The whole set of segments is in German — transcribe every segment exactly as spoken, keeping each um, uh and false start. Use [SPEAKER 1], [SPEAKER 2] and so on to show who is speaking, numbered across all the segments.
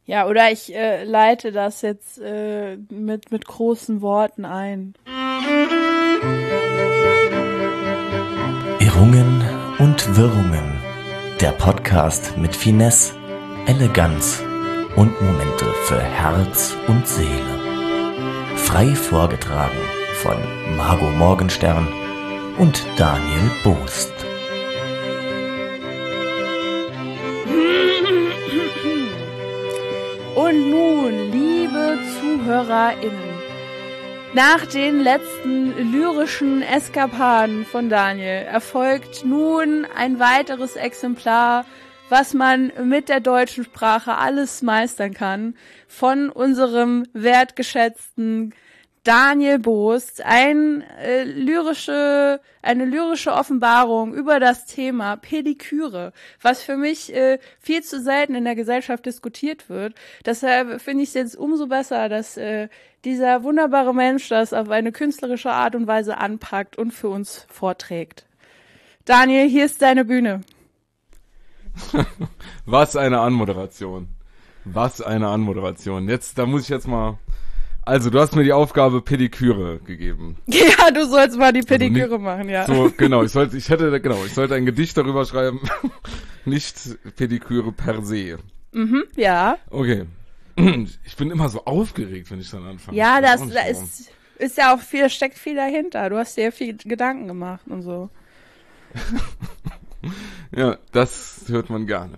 [SPEAKER 1] Ja, oder ich äh, leite das jetzt äh, mit, mit großen Worten ein.
[SPEAKER 2] Irrungen und Wirrungen. Der Podcast mit Finesse, Eleganz und Momente für Herz und Seele. Frei vorgetragen von Margot Morgenstern und Daniel Boost.
[SPEAKER 1] Und nun, liebe ZuhörerInnen, nach den letzten lyrischen Eskapaden von Daniel erfolgt nun ein weiteres Exemplar, was man mit der deutschen Sprache alles meistern kann, von unserem wertgeschätzten Daniel Boost, ein äh, lyrische, eine lyrische Offenbarung über das Thema Pediküre, was für mich äh, viel zu selten in der Gesellschaft diskutiert wird. Deshalb finde ich es jetzt umso besser, dass äh, dieser wunderbare Mensch das auf eine künstlerische Art und Weise anpackt und für uns vorträgt. Daniel, hier ist deine Bühne.
[SPEAKER 3] Was eine Anmoderation. Was eine Anmoderation. Jetzt, da muss ich jetzt mal... Also, du hast mir die Aufgabe Pediküre gegeben.
[SPEAKER 1] Ja, du sollst mal die Pediküre
[SPEAKER 3] also nicht,
[SPEAKER 1] machen, ja.
[SPEAKER 3] So, genau, ich sollte, ich hätte, genau, ich sollte ein Gedicht darüber schreiben. Nicht Pediküre per se.
[SPEAKER 1] Mhm, ja.
[SPEAKER 3] Okay. Ich bin immer so aufgeregt, wenn ich dann anfange.
[SPEAKER 1] Ja, das, da ist, ist ja auch viel, steckt viel dahinter. Du hast dir ja viel Gedanken gemacht und so.
[SPEAKER 3] Ja, das hört man gerne.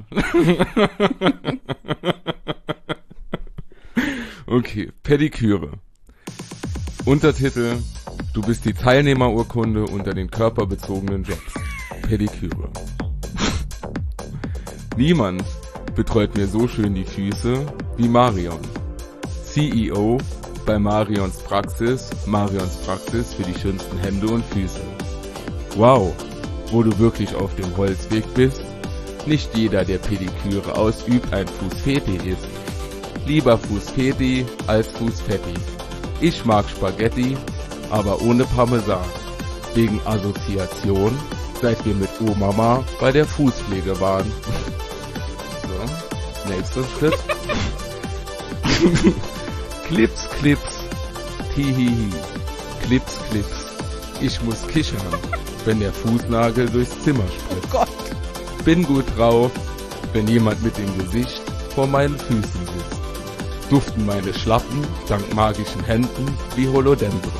[SPEAKER 3] Okay, Pediküre. Untertitel: Du bist die Teilnehmerurkunde unter den körperbezogenen Jobs. Pediküre. Niemand betreut mir so schön die Füße wie Marion. C E O bei Marions Praxis, Marions Praxis für die schönsten Hände und Füße. Wow, wo du wirklich auf dem Holzweg bist. Nicht jeder, der Pediküre ausübt, ein Fußfeti ist. Lieber Fußfeti als Fußfetti. Ich mag Spaghetti, aber ohne Parmesan. Wegen Assoziation, seit wir mit Omama bei der Fußpflege waren. So, nächster Schritt. Clips, Clips, hihihi. Clips, Clips. Ich muss kichern, wenn der Fußnagel durchs Zimmer spritzt.
[SPEAKER 1] Oh Gott.
[SPEAKER 3] Bin gut drauf, wenn jemand mit dem Gesicht vor meinen Füßen sitzt. Duften meine Schlappen dank magischen Händen wie Holodendron.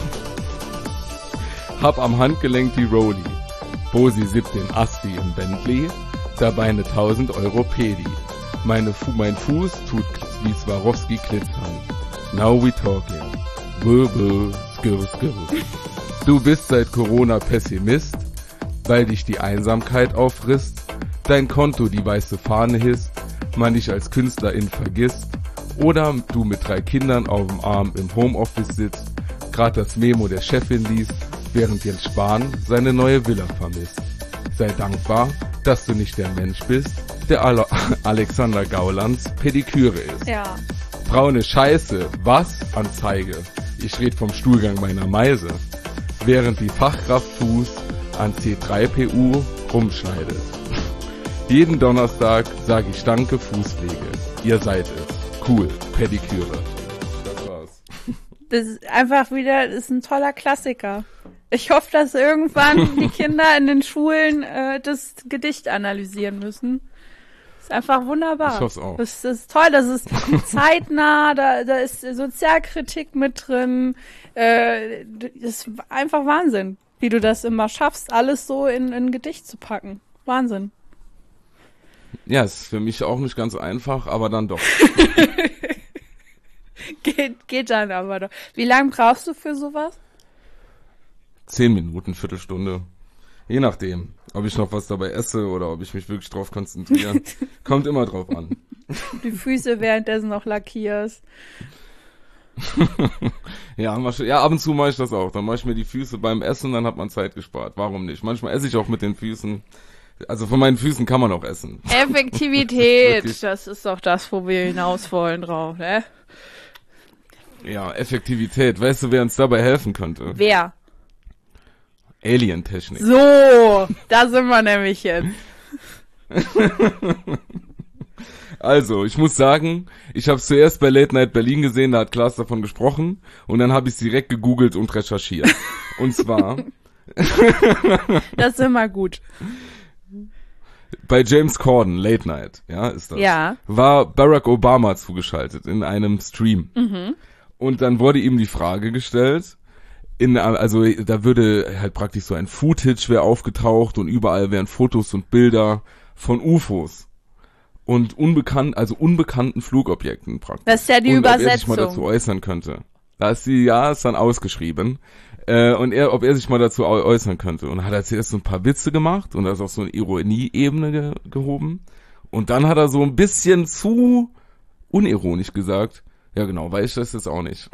[SPEAKER 3] Hab am Handgelenk die Rolli. Bosi sippt den Asti im Bentley, dabei eine tausend Euro Pedi. Meine Fu- mein Fuß tut wie Swarovski glitzern. Now we talking. Bö, bö, skirr, skirr. Du bist seit Corona Pessimist, weil dich die Einsamkeit auffrisst, dein Konto die weiße Fahne hisst, man dich als Künstlerin vergisst, oder du mit drei Kindern auf dem Arm im Homeoffice sitzt, grad das Memo der Chefin liest, während Jens Spahn seine neue Villa vermisst. Sei dankbar, dass du nicht der Mensch bist, der Ale- Alexander Gaulands Pediküre ist.
[SPEAKER 1] Ja.
[SPEAKER 3] Braune Scheiße, was? Anzeige. Ich red vom Stuhlgang meiner Meise. Während die Fachkraft Fuß an C drei P U rumschneidet. Jeden Donnerstag sag ich Danke Fußpflege. Ihr seid es. Cool, Pediküre. Das war's.
[SPEAKER 1] Das ist einfach wieder, das ist ein toller Klassiker. Ich hoffe, dass irgendwann die Kinder in den Schulen äh, das Gedicht analysieren müssen. Das ist einfach wunderbar.
[SPEAKER 3] Ich hoffe es auch.
[SPEAKER 1] Das, das ist toll, das ist zeitnah, da, da ist Sozialkritik mit drin. Äh, das ist einfach Wahnsinn, wie du das immer schaffst, alles so in, in ein Gedicht zu packen. Wahnsinn.
[SPEAKER 3] Ja, ist für mich auch nicht ganz einfach, aber dann doch.
[SPEAKER 1] geht, geht dann aber doch. Wie lange brauchst du für sowas?
[SPEAKER 3] Zehn Minuten, Viertelstunde. Je nachdem, ob ich noch was dabei esse oder ob ich mich wirklich drauf konzentriere. Kommt immer drauf an.
[SPEAKER 1] Die Füße währenddessen noch lackierst.
[SPEAKER 3] ja, mach, ja, ab und zu mache ich das auch. Dann mache ich mir die Füße beim Essen, dann hat man Zeit gespart. Warum nicht? Manchmal esse ich auch mit den Füßen. Also von meinen Füßen kann man auch essen.
[SPEAKER 1] Effektivität, das, das ist doch das, wo wir hinaus wollen drauf, ne?
[SPEAKER 3] Ja, Effektivität. Weißt du, wer uns dabei helfen könnte?
[SPEAKER 1] Wer?
[SPEAKER 3] Alien-Technik.
[SPEAKER 1] So, da sind wir nämlich jetzt.
[SPEAKER 3] Also, ich muss sagen, ich habe es zuerst bei Late Night Berlin gesehen, da hat Klaas davon gesprochen und dann habe ich es direkt gegoogelt und recherchiert. Und zwar...
[SPEAKER 1] Das ist immer gut.
[SPEAKER 3] Bei James Corden, Late Night, ja, ist das.
[SPEAKER 1] Ja.
[SPEAKER 3] War Barack Obama zugeschaltet in einem Stream.
[SPEAKER 1] Mhm.
[SPEAKER 3] Und dann wurde ihm die Frage gestellt, in, also da würde halt praktisch so ein Footage wäre aufgetaucht und überall wären Fotos und Bilder von U F Os. Und unbekannt, also unbekannten Flugobjekten praktisch.
[SPEAKER 1] Das ist ja die
[SPEAKER 3] und
[SPEAKER 1] Übersetzung.
[SPEAKER 3] Ob er sich mal dazu äußern könnte. Da ist die, ja, ist dann ausgeschrieben. Äh, und er, ob er sich mal dazu äu- äußern könnte. Und hat er zuerst so ein paar Witze gemacht und da ist auch so eine Ironie-Ebene ge- gehoben. Und dann hat er so ein bisschen zu unironisch gesagt, ja genau, weiß ich das jetzt auch nicht.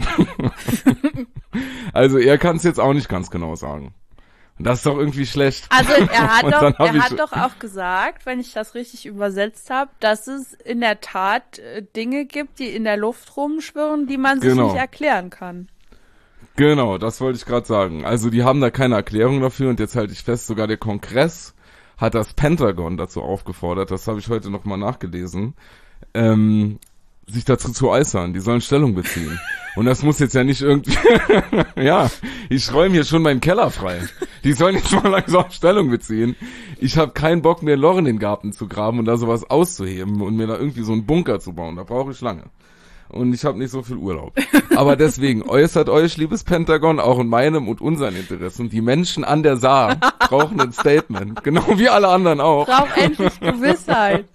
[SPEAKER 3] Also er kann es jetzt auch nicht ganz genau sagen. Und das ist doch irgendwie schlecht.
[SPEAKER 1] Also er hat, doch, er
[SPEAKER 3] ich,
[SPEAKER 1] hat doch auch gesagt, wenn ich das richtig übersetzt habe, dass es in der Tat äh, Dinge gibt, die in der Luft rumschwirren, die man sich
[SPEAKER 3] Genau.
[SPEAKER 1] nicht erklären kann.
[SPEAKER 3] Genau, das wollte ich gerade sagen. Also die haben da keine Erklärung dafür und jetzt halte ich fest, sogar der Kongress hat das Pentagon dazu aufgefordert, das habe ich heute nochmal nachgelesen, ähm, sich dazu zu äußern. Die sollen Stellung beziehen. Und das muss jetzt ja nicht irgendwie... Ja, ich räume hier schon meinen Keller frei. Die sollen jetzt mal langsam Stellung beziehen. Ich habe keinen Bock mehr, Loch in den Garten zu graben und da sowas auszuheben und mir da irgendwie so einen Bunker zu bauen. Da brauche ich lange. Und ich habe nicht so viel Urlaub. Aber deswegen äußert euch, liebes Pentagon, auch in meinem und unseren Interessen. Die Menschen an der Saar brauchen ein Statement. Genau wie alle anderen auch.
[SPEAKER 1] Braucht endlich Gewissheit.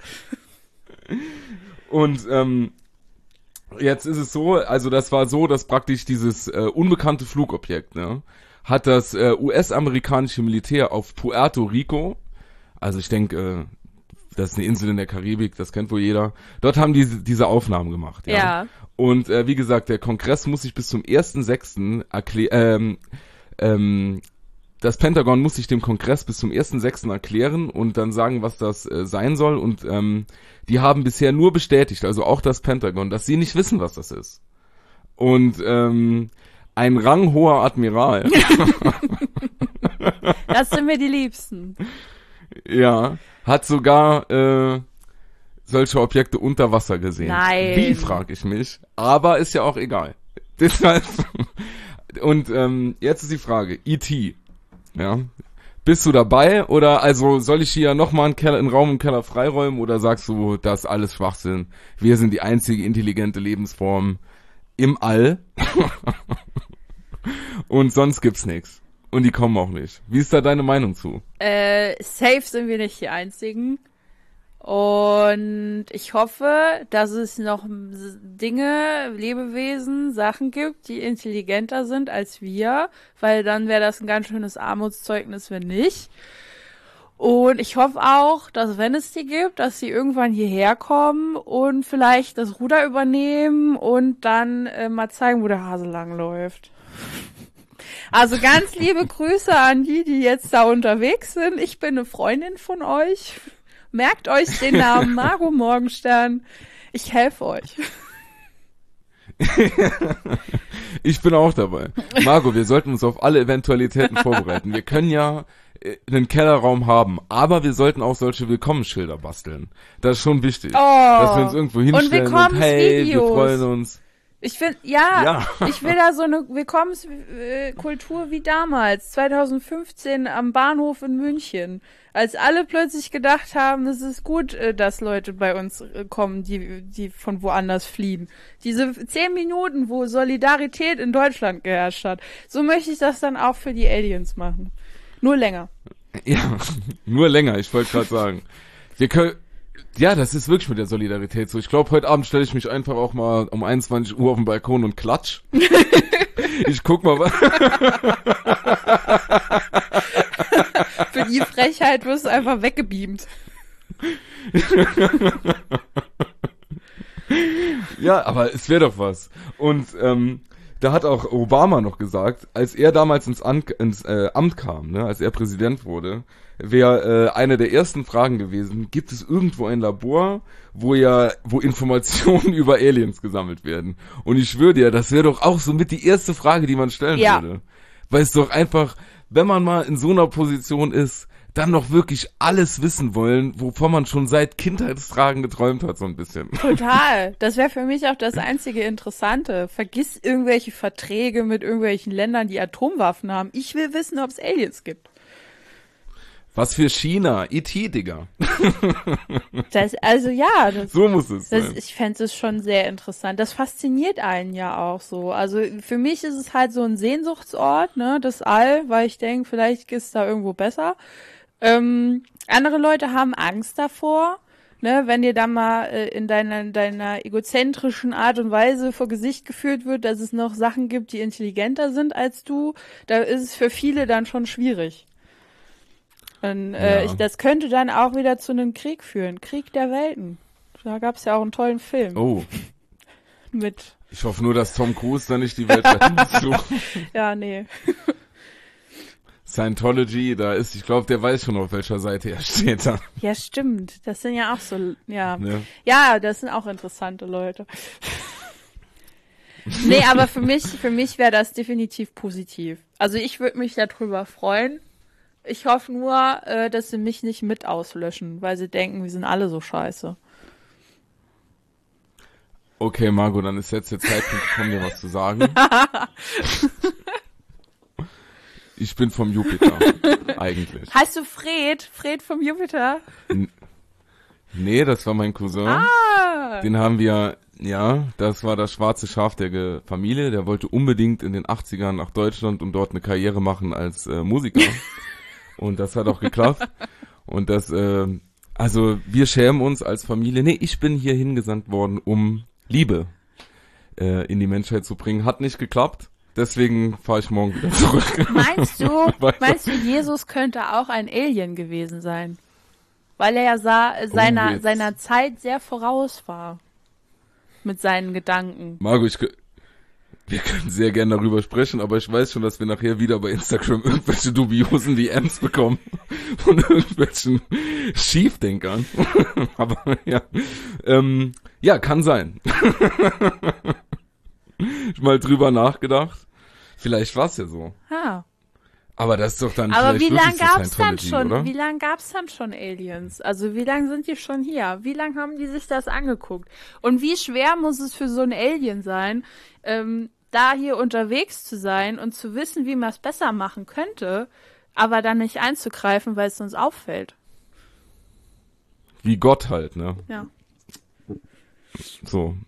[SPEAKER 3] Und ähm, jetzt ist es so, also das war so, dass praktisch dieses äh, unbekannte Flugobjekt, ne, hat das äh, U S-amerikanische Militär auf Puerto Rico, also ich denke, äh, das ist eine Insel in der Karibik, das kennt wohl jeder, dort haben die diese Aufnahmen gemacht. Ja.
[SPEAKER 1] Ja.
[SPEAKER 3] Und äh, wie gesagt, der Kongress muss sich bis zum ersten sechsten erklären, ähm, ähm, das Pentagon muss sich dem Kongress bis zum ersten sechsten erklären und dann sagen, was das äh, sein soll. Und ähm, die haben bisher nur bestätigt, also auch das Pentagon, dass sie nicht wissen, was das ist. Und ähm, ein ranghoher Admiral,
[SPEAKER 1] Das sind mir die Liebsten.
[SPEAKER 3] ja, hat sogar äh, solche Objekte unter Wasser gesehen.
[SPEAKER 1] Nein.
[SPEAKER 3] Wie, frage ich mich. Aber ist ja auch egal. Deshalb und ähm, jetzt ist die Frage, E T Ja. Bist du dabei oder also soll ich hier nochmal einen, Keller, einen Raum im Keller freiräumen oder sagst du, das ist alles Schwachsinn? Wir sind die einzige intelligente Lebensform im All und sonst gibt's nichts. Und die kommen auch nicht. Wie ist da deine Meinung zu?
[SPEAKER 1] Äh, safe sind wir nicht die Einzigen. Und ich hoffe, dass es noch Dinge, Lebewesen, Sachen gibt, die intelligenter sind als wir, weil dann wäre das ein ganz schönes Armutszeugnis, wenn nicht. Und ich hoffe auch, dass wenn es die gibt, dass sie irgendwann hierher kommen und vielleicht das Ruder übernehmen und dann äh, mal zeigen, wo der Hase lang läuft. Also ganz liebe Grüße an die, die jetzt da unterwegs sind. Ich bin eine Freundin von euch. Merkt euch den Namen Margot Morgenstern. Ich helfe euch.
[SPEAKER 3] Ich bin auch dabei. Margot, wir sollten uns auf alle Eventualitäten vorbereiten. Wir können ja äh, einen Kellerraum haben, aber wir sollten auch solche Willkommensschilder basteln. Das ist schon wichtig.
[SPEAKER 1] Oh.
[SPEAKER 3] Dass wir uns irgendwo hinstellen und, und hey, wir
[SPEAKER 1] Willkommensvideos.
[SPEAKER 3] freuen uns.
[SPEAKER 1] Ich finde, ja,
[SPEAKER 3] Ja.
[SPEAKER 1] ich will da so eine Willkommenskultur wie damals, zwanzig fünfzehn am Bahnhof in München, als alle plötzlich gedacht haben, es ist gut, dass Leute bei uns kommen, die, die von woanders fliehen. Diese zehn Minuten, wo Solidarität in Deutschland geherrscht hat, so möchte ich das dann auch für die Aliens machen. Nur länger.
[SPEAKER 3] Ja, nur länger, ich wollte gerade sagen. Wir können, ja, das ist wirklich mit der Solidarität so. Ich glaube, heute Abend stelle ich mich einfach auch mal um einundzwanzig Uhr auf den Balkon und klatsch. Ich guck mal, was...
[SPEAKER 1] Für die Frechheit wirst du einfach weggebeamt.
[SPEAKER 3] Ja, aber es wäre doch was. Und ähm, da hat auch Obama noch gesagt, als er damals ins, An- ins äh, Amt kam, ne, als er Präsident wurde, wäre äh, eine der ersten Fragen gewesen, gibt es irgendwo ein Labor, wo ja, wo Informationen über Aliens gesammelt werden? Und ich schwöre dir, das wäre doch auch so mit die erste Frage, die man stellen
[SPEAKER 1] Ja.
[SPEAKER 3] würde. Weil es doch einfach, wenn man mal in so einer Position ist, dann noch wirklich alles wissen wollen, wovon man schon seit Kindheitstagen geträumt hat, so ein bisschen.
[SPEAKER 1] Total. Das wäre für mich auch das einzige Interessante. Vergiss irgendwelche Verträge mit irgendwelchen Ländern, die Atomwaffen haben. Ich will wissen, ob es Aliens gibt.
[SPEAKER 3] Was für China? E T, Digga.
[SPEAKER 1] Das, also ja. Das,
[SPEAKER 3] so muss es
[SPEAKER 1] das,
[SPEAKER 3] sein.
[SPEAKER 1] Ich fände es schon sehr interessant. Das fasziniert einen ja auch so. Also für mich ist es halt so ein Sehnsuchtsort, ne, das All, weil ich denke, vielleicht ist da irgendwo besser. Ähm, andere Leute haben Angst davor, ne, wenn dir dann mal äh, in deiner, in deiner egozentrischen Art und Weise vor Gesicht geführt wird, dass es noch Sachen gibt, die intelligenter sind als du, da ist es für viele dann schon schwierig. Und, äh,
[SPEAKER 3] Ja.
[SPEAKER 1] ich, das könnte dann auch wieder zu einem Krieg führen. Krieg der Welten. Da gab es ja auch einen tollen Film.
[SPEAKER 3] Oh,
[SPEAKER 1] Mit,
[SPEAKER 3] ich hoffe nur, dass Tom Cruise dann nicht die Welt retten muss.
[SPEAKER 1] ja, nee.
[SPEAKER 3] Scientology, da ist, ich glaube, der weiß schon, auf welcher Seite er steht da.
[SPEAKER 1] Ja, stimmt. Das sind ja auch so, ja.
[SPEAKER 3] Ne?
[SPEAKER 1] Ja, das sind auch interessante Leute. Nee, aber für mich, für mich wäre das definitiv positiv. Also ich würde mich darüber freuen. Ich hoffe nur, äh, dass sie mich nicht mit auslöschen, weil sie denken, wir sind alle so scheiße.
[SPEAKER 3] Okay, Margot, dann ist jetzt der Zeitpunkt gekommen, dir was zu sagen. Ich bin vom Jupiter, eigentlich.
[SPEAKER 1] Heißt du Fred? Fred vom Jupiter?
[SPEAKER 3] Nee, das war mein Cousin.
[SPEAKER 1] Ah!
[SPEAKER 3] Den haben wir, ja, das war das schwarze Schaf der Ge- Familie. Der wollte unbedingt in den achtzigern nach Deutschland und dort eine Karriere machen als äh, Musiker. Und das hat auch geklappt. Und das, äh, also wir schämen uns als Familie. Nee, ich bin hier hingesandt worden, um Liebe äh, in die Menschheit zu bringen. Hat nicht geklappt. Deswegen fahre ich morgen wieder zurück.
[SPEAKER 1] Meinst du,
[SPEAKER 3] Weiter.
[SPEAKER 1] meinst du, Jesus könnte auch ein Alien gewesen sein? Weil er ja sah, seiner,
[SPEAKER 3] jetzt.
[SPEAKER 1] seiner Zeit sehr voraus war. Mit seinen Gedanken.
[SPEAKER 3] Margot, ich, kö- wir können sehr gerne darüber sprechen, aber ich weiß schon, dass wir nachher wieder bei Instagram irgendwelche dubiosen D Ms bekommen von irgendwelchen Schiefdenkern. Aber ja, ähm, ja, kann sein. Ich mal drüber nachgedacht. Vielleicht war es ja so.
[SPEAKER 1] Ah.
[SPEAKER 3] Aber das ist doch dann
[SPEAKER 1] Aber
[SPEAKER 3] vielleicht
[SPEAKER 1] wie lange
[SPEAKER 3] wirklich so
[SPEAKER 1] gab's dann
[SPEAKER 3] Scientology,
[SPEAKER 1] schon,
[SPEAKER 3] oder?
[SPEAKER 1] wie lange gab's dann schon Aliens? Also wie lange sind die schon hier? Wie lange haben die sich das angeguckt? Und wie schwer muss es für so ein Alien sein, ähm, da hier unterwegs zu sein und zu wissen, wie man es besser machen könnte, aber dann nicht einzugreifen, weil es uns auffällt?
[SPEAKER 3] Wie Gott halt, ne?
[SPEAKER 1] Ja.
[SPEAKER 3] So.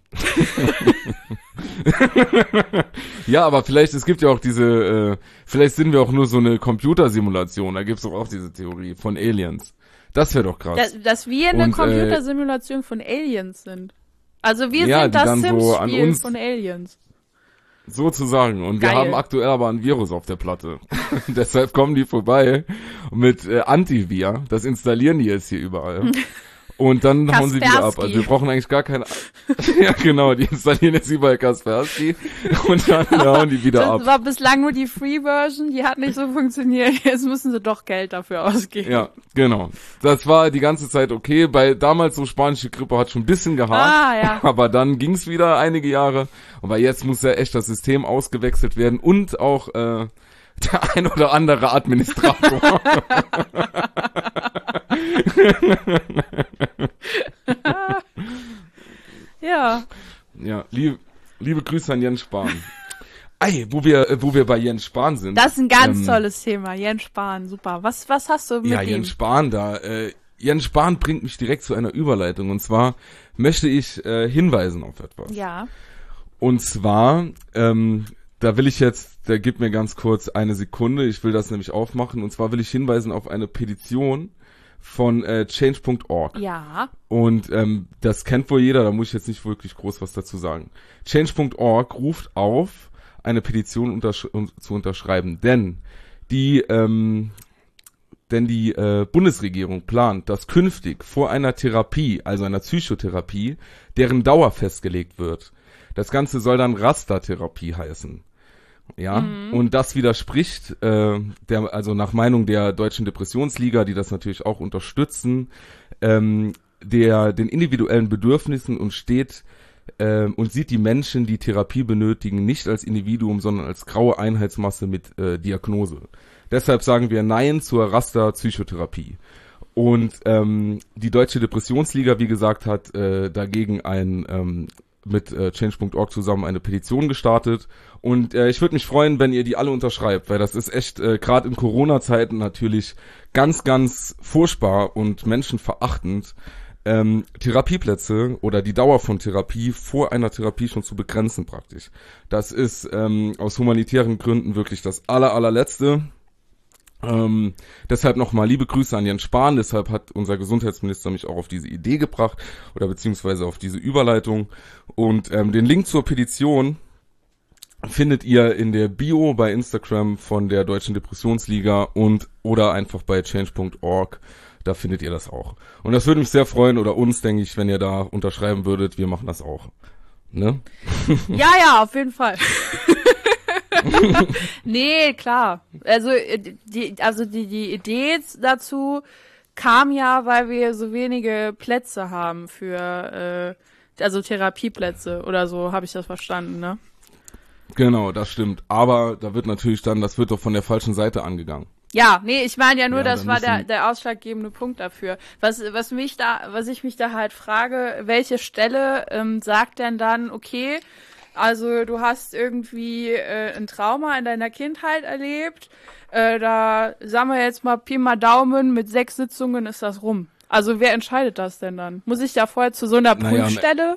[SPEAKER 3] Ja, aber vielleicht, es gibt ja auch diese, äh, vielleicht sind wir auch nur so eine Computersimulation, da gibt's doch auch diese Theorie von Aliens. Das wäre doch krass.
[SPEAKER 1] Dass, dass wir eine
[SPEAKER 3] Und,
[SPEAKER 1] Computersimulation von Aliens sind. Also wir
[SPEAKER 3] Ja,
[SPEAKER 1] sind
[SPEAKER 3] die
[SPEAKER 1] das
[SPEAKER 3] dann so an
[SPEAKER 1] Sims-Spiel
[SPEAKER 3] uns-
[SPEAKER 1] von Aliens.
[SPEAKER 3] Sozusagen. Und wir
[SPEAKER 1] Geil.
[SPEAKER 3] haben aktuell aber ein Virus auf der Platte. Deshalb kommen die vorbei mit äh, Antivir. Das installieren die jetzt hier überall. Und dann hauen sie wieder ab.
[SPEAKER 1] Kaspersky.
[SPEAKER 3] Also wir brauchen eigentlich gar keine... Ja, genau, die installieren jetzt überall Kaspersky und dann hauen die wieder ab.
[SPEAKER 1] Das war bislang nur die Free-Version, die hat nicht so funktioniert. Jetzt müssen sie doch Geld dafür ausgeben.
[SPEAKER 3] Ja, genau. Das war die ganze Zeit okay. Bei damals so spanische Grippe hat schon ein bisschen gehakt.
[SPEAKER 1] Ah, ja.
[SPEAKER 3] Aber dann ging's wieder einige Jahre. Aber jetzt muss ja echt das System ausgewechselt werden und auch äh, der ein oder andere Administrator.
[SPEAKER 1] Ja.
[SPEAKER 3] Ja, lieb, liebe Grüße an Jens Spahn. Ey, wo wir, äh, wo wir bei Jens Spahn sind.
[SPEAKER 1] Das ist ein ganz
[SPEAKER 3] ähm,
[SPEAKER 1] tolles Thema. Jens Spahn, super. Was, was hast du mit
[SPEAKER 3] Ja,
[SPEAKER 1] dem?
[SPEAKER 3] Jens Spahn da. Äh, Jens Spahn bringt mich direkt zu einer Überleitung. Und zwar möchte ich äh, hinweisen auf etwas.
[SPEAKER 1] Ja.
[SPEAKER 3] Und zwar, ähm, da will ich jetzt, da gib mir ganz kurz eine Sekunde, ich will das nämlich aufmachen. Und zwar will ich hinweisen auf eine Petition von äh, change punkt org.
[SPEAKER 1] Ja.
[SPEAKER 3] Und ähm, das kennt wohl jeder, da muss ich jetzt nicht wirklich groß was dazu sagen. change punkt org ruft auf, eine Petition untersch- um, zu unterschreiben, denn die ähm, denn die äh, Bundesregierung plant, dass künftig vor einer Therapie, also einer Psychotherapie, deren Dauer festgelegt wird. Das Ganze soll dann Rastertherapie heißen. Ja, mhm. Und das widerspricht, äh, der, also nach Meinung der Deutschen Depressionsliga, die das natürlich auch unterstützen, ähm, der den individuellen Bedürfnissen und steht ähm, und sieht die Menschen, die Therapie benötigen, nicht als Individuum, sondern als graue Einheitsmasse mit äh, Diagnose. Deshalb sagen wir Nein zur Raster-Psychotherapie. Und ähm, die Deutsche Depressionsliga, wie gesagt, hat äh, dagegen ein ähm, mit äh, change punkt org zusammen eine Petition gestartet. Und äh, ich würde mich freuen, wenn ihr die alle unterschreibt, weil das ist echt äh, gerade in Corona-Zeiten natürlich ganz, ganz furchtbar und menschenverachtend, ähm, Therapieplätze oder die Dauer von Therapie vor einer Therapie schon zu begrenzen praktisch. Das ist ähm, aus humanitären Gründen wirklich das aller, allerletzte. Ähm, deshalb nochmal liebe Grüße an Jens Spahn, deshalb hat unser Gesundheitsminister mich auch auf diese Idee gebracht oder beziehungsweise auf diese Überleitung und ähm, den Link zur Petition findet ihr in der Bio bei Instagram von der Deutschen Depressionsliga und oder einfach bei change punkt org, da findet ihr das auch. Und das würde mich sehr freuen oder uns, denke ich, wenn ihr da unterschreiben würdet, wir machen das auch. Ne?
[SPEAKER 1] Ja, ja, auf jeden Fall. Nee, klar. Also die, also die, die Idee dazu kam ja, weil wir so wenige Plätze haben für, äh, also Therapieplätze oder so, habe ich das verstanden, ne?
[SPEAKER 3] Genau, das stimmt. Aber da wird natürlich dann, das wird doch von der falschen Seite angegangen.
[SPEAKER 1] Ja, nee, ich meine ja nur,
[SPEAKER 3] Ja,
[SPEAKER 1] das
[SPEAKER 3] dann
[SPEAKER 1] war der
[SPEAKER 3] müssen-
[SPEAKER 1] der ausschlaggebende Punkt dafür. Was was mich da, was ich mich da halt frage, welche Stelle ähm, sagt denn dann, okay, also du hast irgendwie äh, ein Trauma in deiner Kindheit erlebt, äh, da sagen wir jetzt mal Pi mal Daumen, mit sechs Sitzungen ist das rum. Also wer entscheidet das denn dann? Muss ich da vorher zu so einer
[SPEAKER 3] Naja,
[SPEAKER 1] Prüfstelle?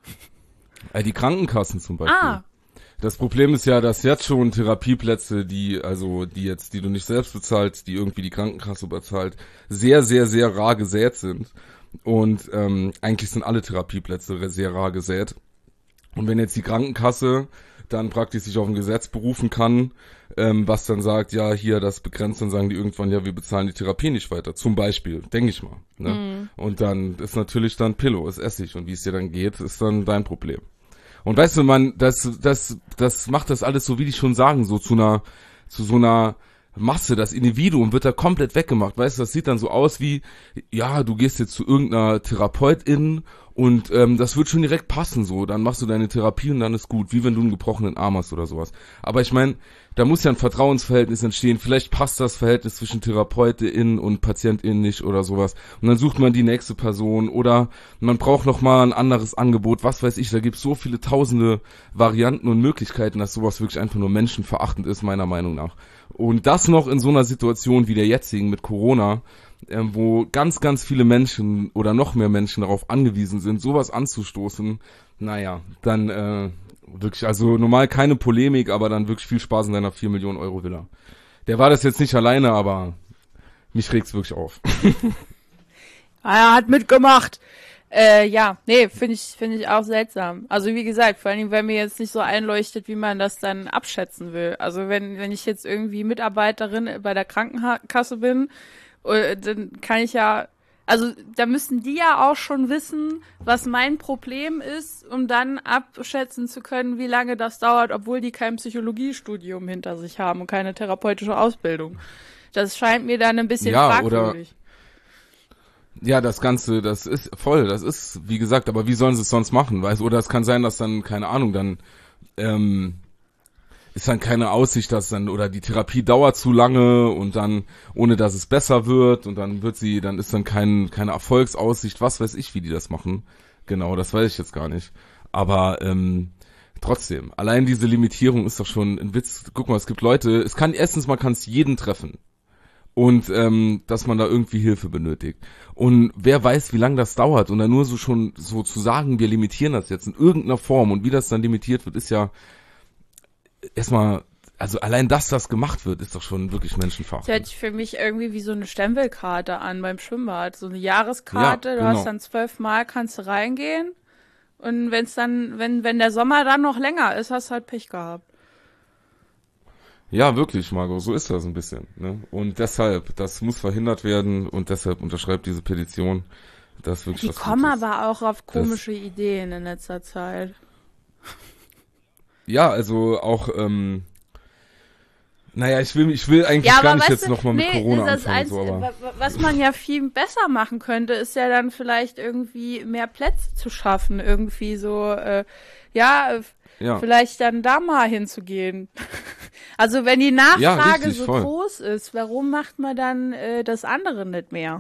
[SPEAKER 3] Äh, die Krankenkassen zum Beispiel.
[SPEAKER 1] Ah,
[SPEAKER 3] Das Problem ist ja, dass jetzt schon Therapieplätze, die, also, die jetzt, die du nicht selbst bezahlst, die irgendwie die Krankenkasse bezahlt, sehr, sehr, sehr rar gesät sind. Und, ähm, eigentlich sind alle Therapieplätze sehr rar gesät. Und wenn jetzt die Krankenkasse dann praktisch sich auf ein Gesetz berufen kann, ähm, was dann sagt, ja, hier, das begrenzt, dann sagen die irgendwann, ja, wir bezahlen die Therapie nicht weiter. Zum Beispiel, denke ich mal. Ne?
[SPEAKER 1] Mhm.
[SPEAKER 3] Und dann ist natürlich dann Pillow, ist Essig. Und wie es dir dann geht, ist dann dein Problem. Und weißt du, man, das, das, das macht das alles so, wie die schon sagen, so zu einer, zu so einer Masse. Das Individuum wird da komplett weggemacht. Weißt du, das sieht dann so aus wie, ja, du gehst jetzt zu irgendeiner Therapeutin und ähm, das wird schon direkt passen so. Dann machst du deine Therapie und dann ist gut, wie wenn du einen gebrochenen Arm hast oder sowas. Aber ich meine, da muss ja ein Vertrauensverhältnis entstehen. Vielleicht passt das Verhältnis zwischen Therapeutin und Patientin nicht oder sowas. Und dann sucht man die nächste Person oder man braucht noch mal ein anderes Angebot. Was weiß ich, da gibt es so viele tausende Varianten und Möglichkeiten, dass sowas wirklich einfach nur menschenverachtend ist, meiner Meinung nach. Und das noch in so einer Situation wie der jetzigen mit Corona, äh, wo ganz, ganz viele Menschen oder noch mehr Menschen darauf angewiesen sind, sowas anzustoßen. Naja, dann äh, wirklich, also normal keine Polemik, aber dann wirklich viel Spaß in deiner vier Millionen Euro Villa. Der war das jetzt nicht alleine, aber mich regt's wirklich auf.
[SPEAKER 1] er hat mitgemacht. Äh, ja, nee, finde ich, finde ich auch seltsam. Also wie gesagt, vor allem, wenn mir jetzt nicht so einleuchtet, wie man das dann abschätzen will. Also wenn, wenn ich jetzt irgendwie Mitarbeiterin bei der Krankenkasse bin, äh, dann kann ich ja, also da müssen die ja auch schon wissen, was mein Problem ist, um dann abschätzen zu können, wie lange das dauert, obwohl die kein Psychologiestudium hinter sich haben und keine therapeutische Ausbildung. Das scheint mir dann ein bisschen
[SPEAKER 3] Ja,
[SPEAKER 1] fragwürdig.
[SPEAKER 3] oder ja, das Ganze, das ist voll, das ist, wie gesagt, aber wie sollen sie es sonst machen, weißt du? Oder es kann sein, dass dann, keine Ahnung, dann ähm, ist dann keine Aussicht, dass dann, oder die Therapie dauert zu lange und dann, ohne dass es besser wird und dann wird sie, dann ist dann kein, keine Erfolgsaussicht, was weiß ich, wie die das machen. Genau, das weiß ich jetzt gar nicht. Aber ähm, trotzdem, allein diese Limitierung ist doch schon ein Witz. Guck mal, es gibt Leute, es kann, erstens mal kann es jeden treffen. Und ähm, dass man da irgendwie Hilfe benötigt. Und wer weiß, wie lange das dauert. Und dann nur so schon so zu sagen, wir limitieren das jetzt in irgendeiner Form. Und wie das dann limitiert wird, ist ja erstmal, also allein, dass das gemacht wird, ist doch schon wirklich
[SPEAKER 1] Das
[SPEAKER 3] menschenverachtend.
[SPEAKER 1] hört sich für mich irgendwie wie so eine Stempelkarte an beim Schwimmbad. So eine Jahreskarte,
[SPEAKER 3] Ja,
[SPEAKER 1] du
[SPEAKER 3] genau.
[SPEAKER 1] hast dann zwölfmal, kannst du reingehen. Und wenn's dann, wenn, wenn der Sommer dann noch länger ist, hast du halt Pech gehabt.
[SPEAKER 3] Ja, wirklich, Margot, so ist das ein bisschen. Ne? Und deshalb, das muss verhindert werden und deshalb unterschreibt diese Petition. Das ist wirklich
[SPEAKER 1] Die
[SPEAKER 3] was
[SPEAKER 1] kommen
[SPEAKER 3] Gutes.
[SPEAKER 1] aber auch auf komische Ideen in letzter Zeit.
[SPEAKER 3] Ja, also auch, ähm, Naja, ich will, ich will eigentlich
[SPEAKER 1] Ja,
[SPEAKER 3] gar
[SPEAKER 1] aber
[SPEAKER 3] nicht
[SPEAKER 1] weißt
[SPEAKER 3] jetzt
[SPEAKER 1] du,
[SPEAKER 3] nochmal mit
[SPEAKER 1] nee,
[SPEAKER 3] Corona
[SPEAKER 1] das
[SPEAKER 3] anfangen.
[SPEAKER 1] Einz-
[SPEAKER 3] So, aber.
[SPEAKER 1] wa- wa- was man ja viel besser machen könnte, ist ja dann vielleicht irgendwie mehr Plätze zu schaffen. Irgendwie so, äh, ja, äh,
[SPEAKER 3] Ja.
[SPEAKER 1] vielleicht dann da mal hinzugehen. Also wenn die Nachfrage
[SPEAKER 3] Ja, richtig,
[SPEAKER 1] so
[SPEAKER 3] voll.
[SPEAKER 1] groß ist, warum macht man dann äh, das andere nicht mehr?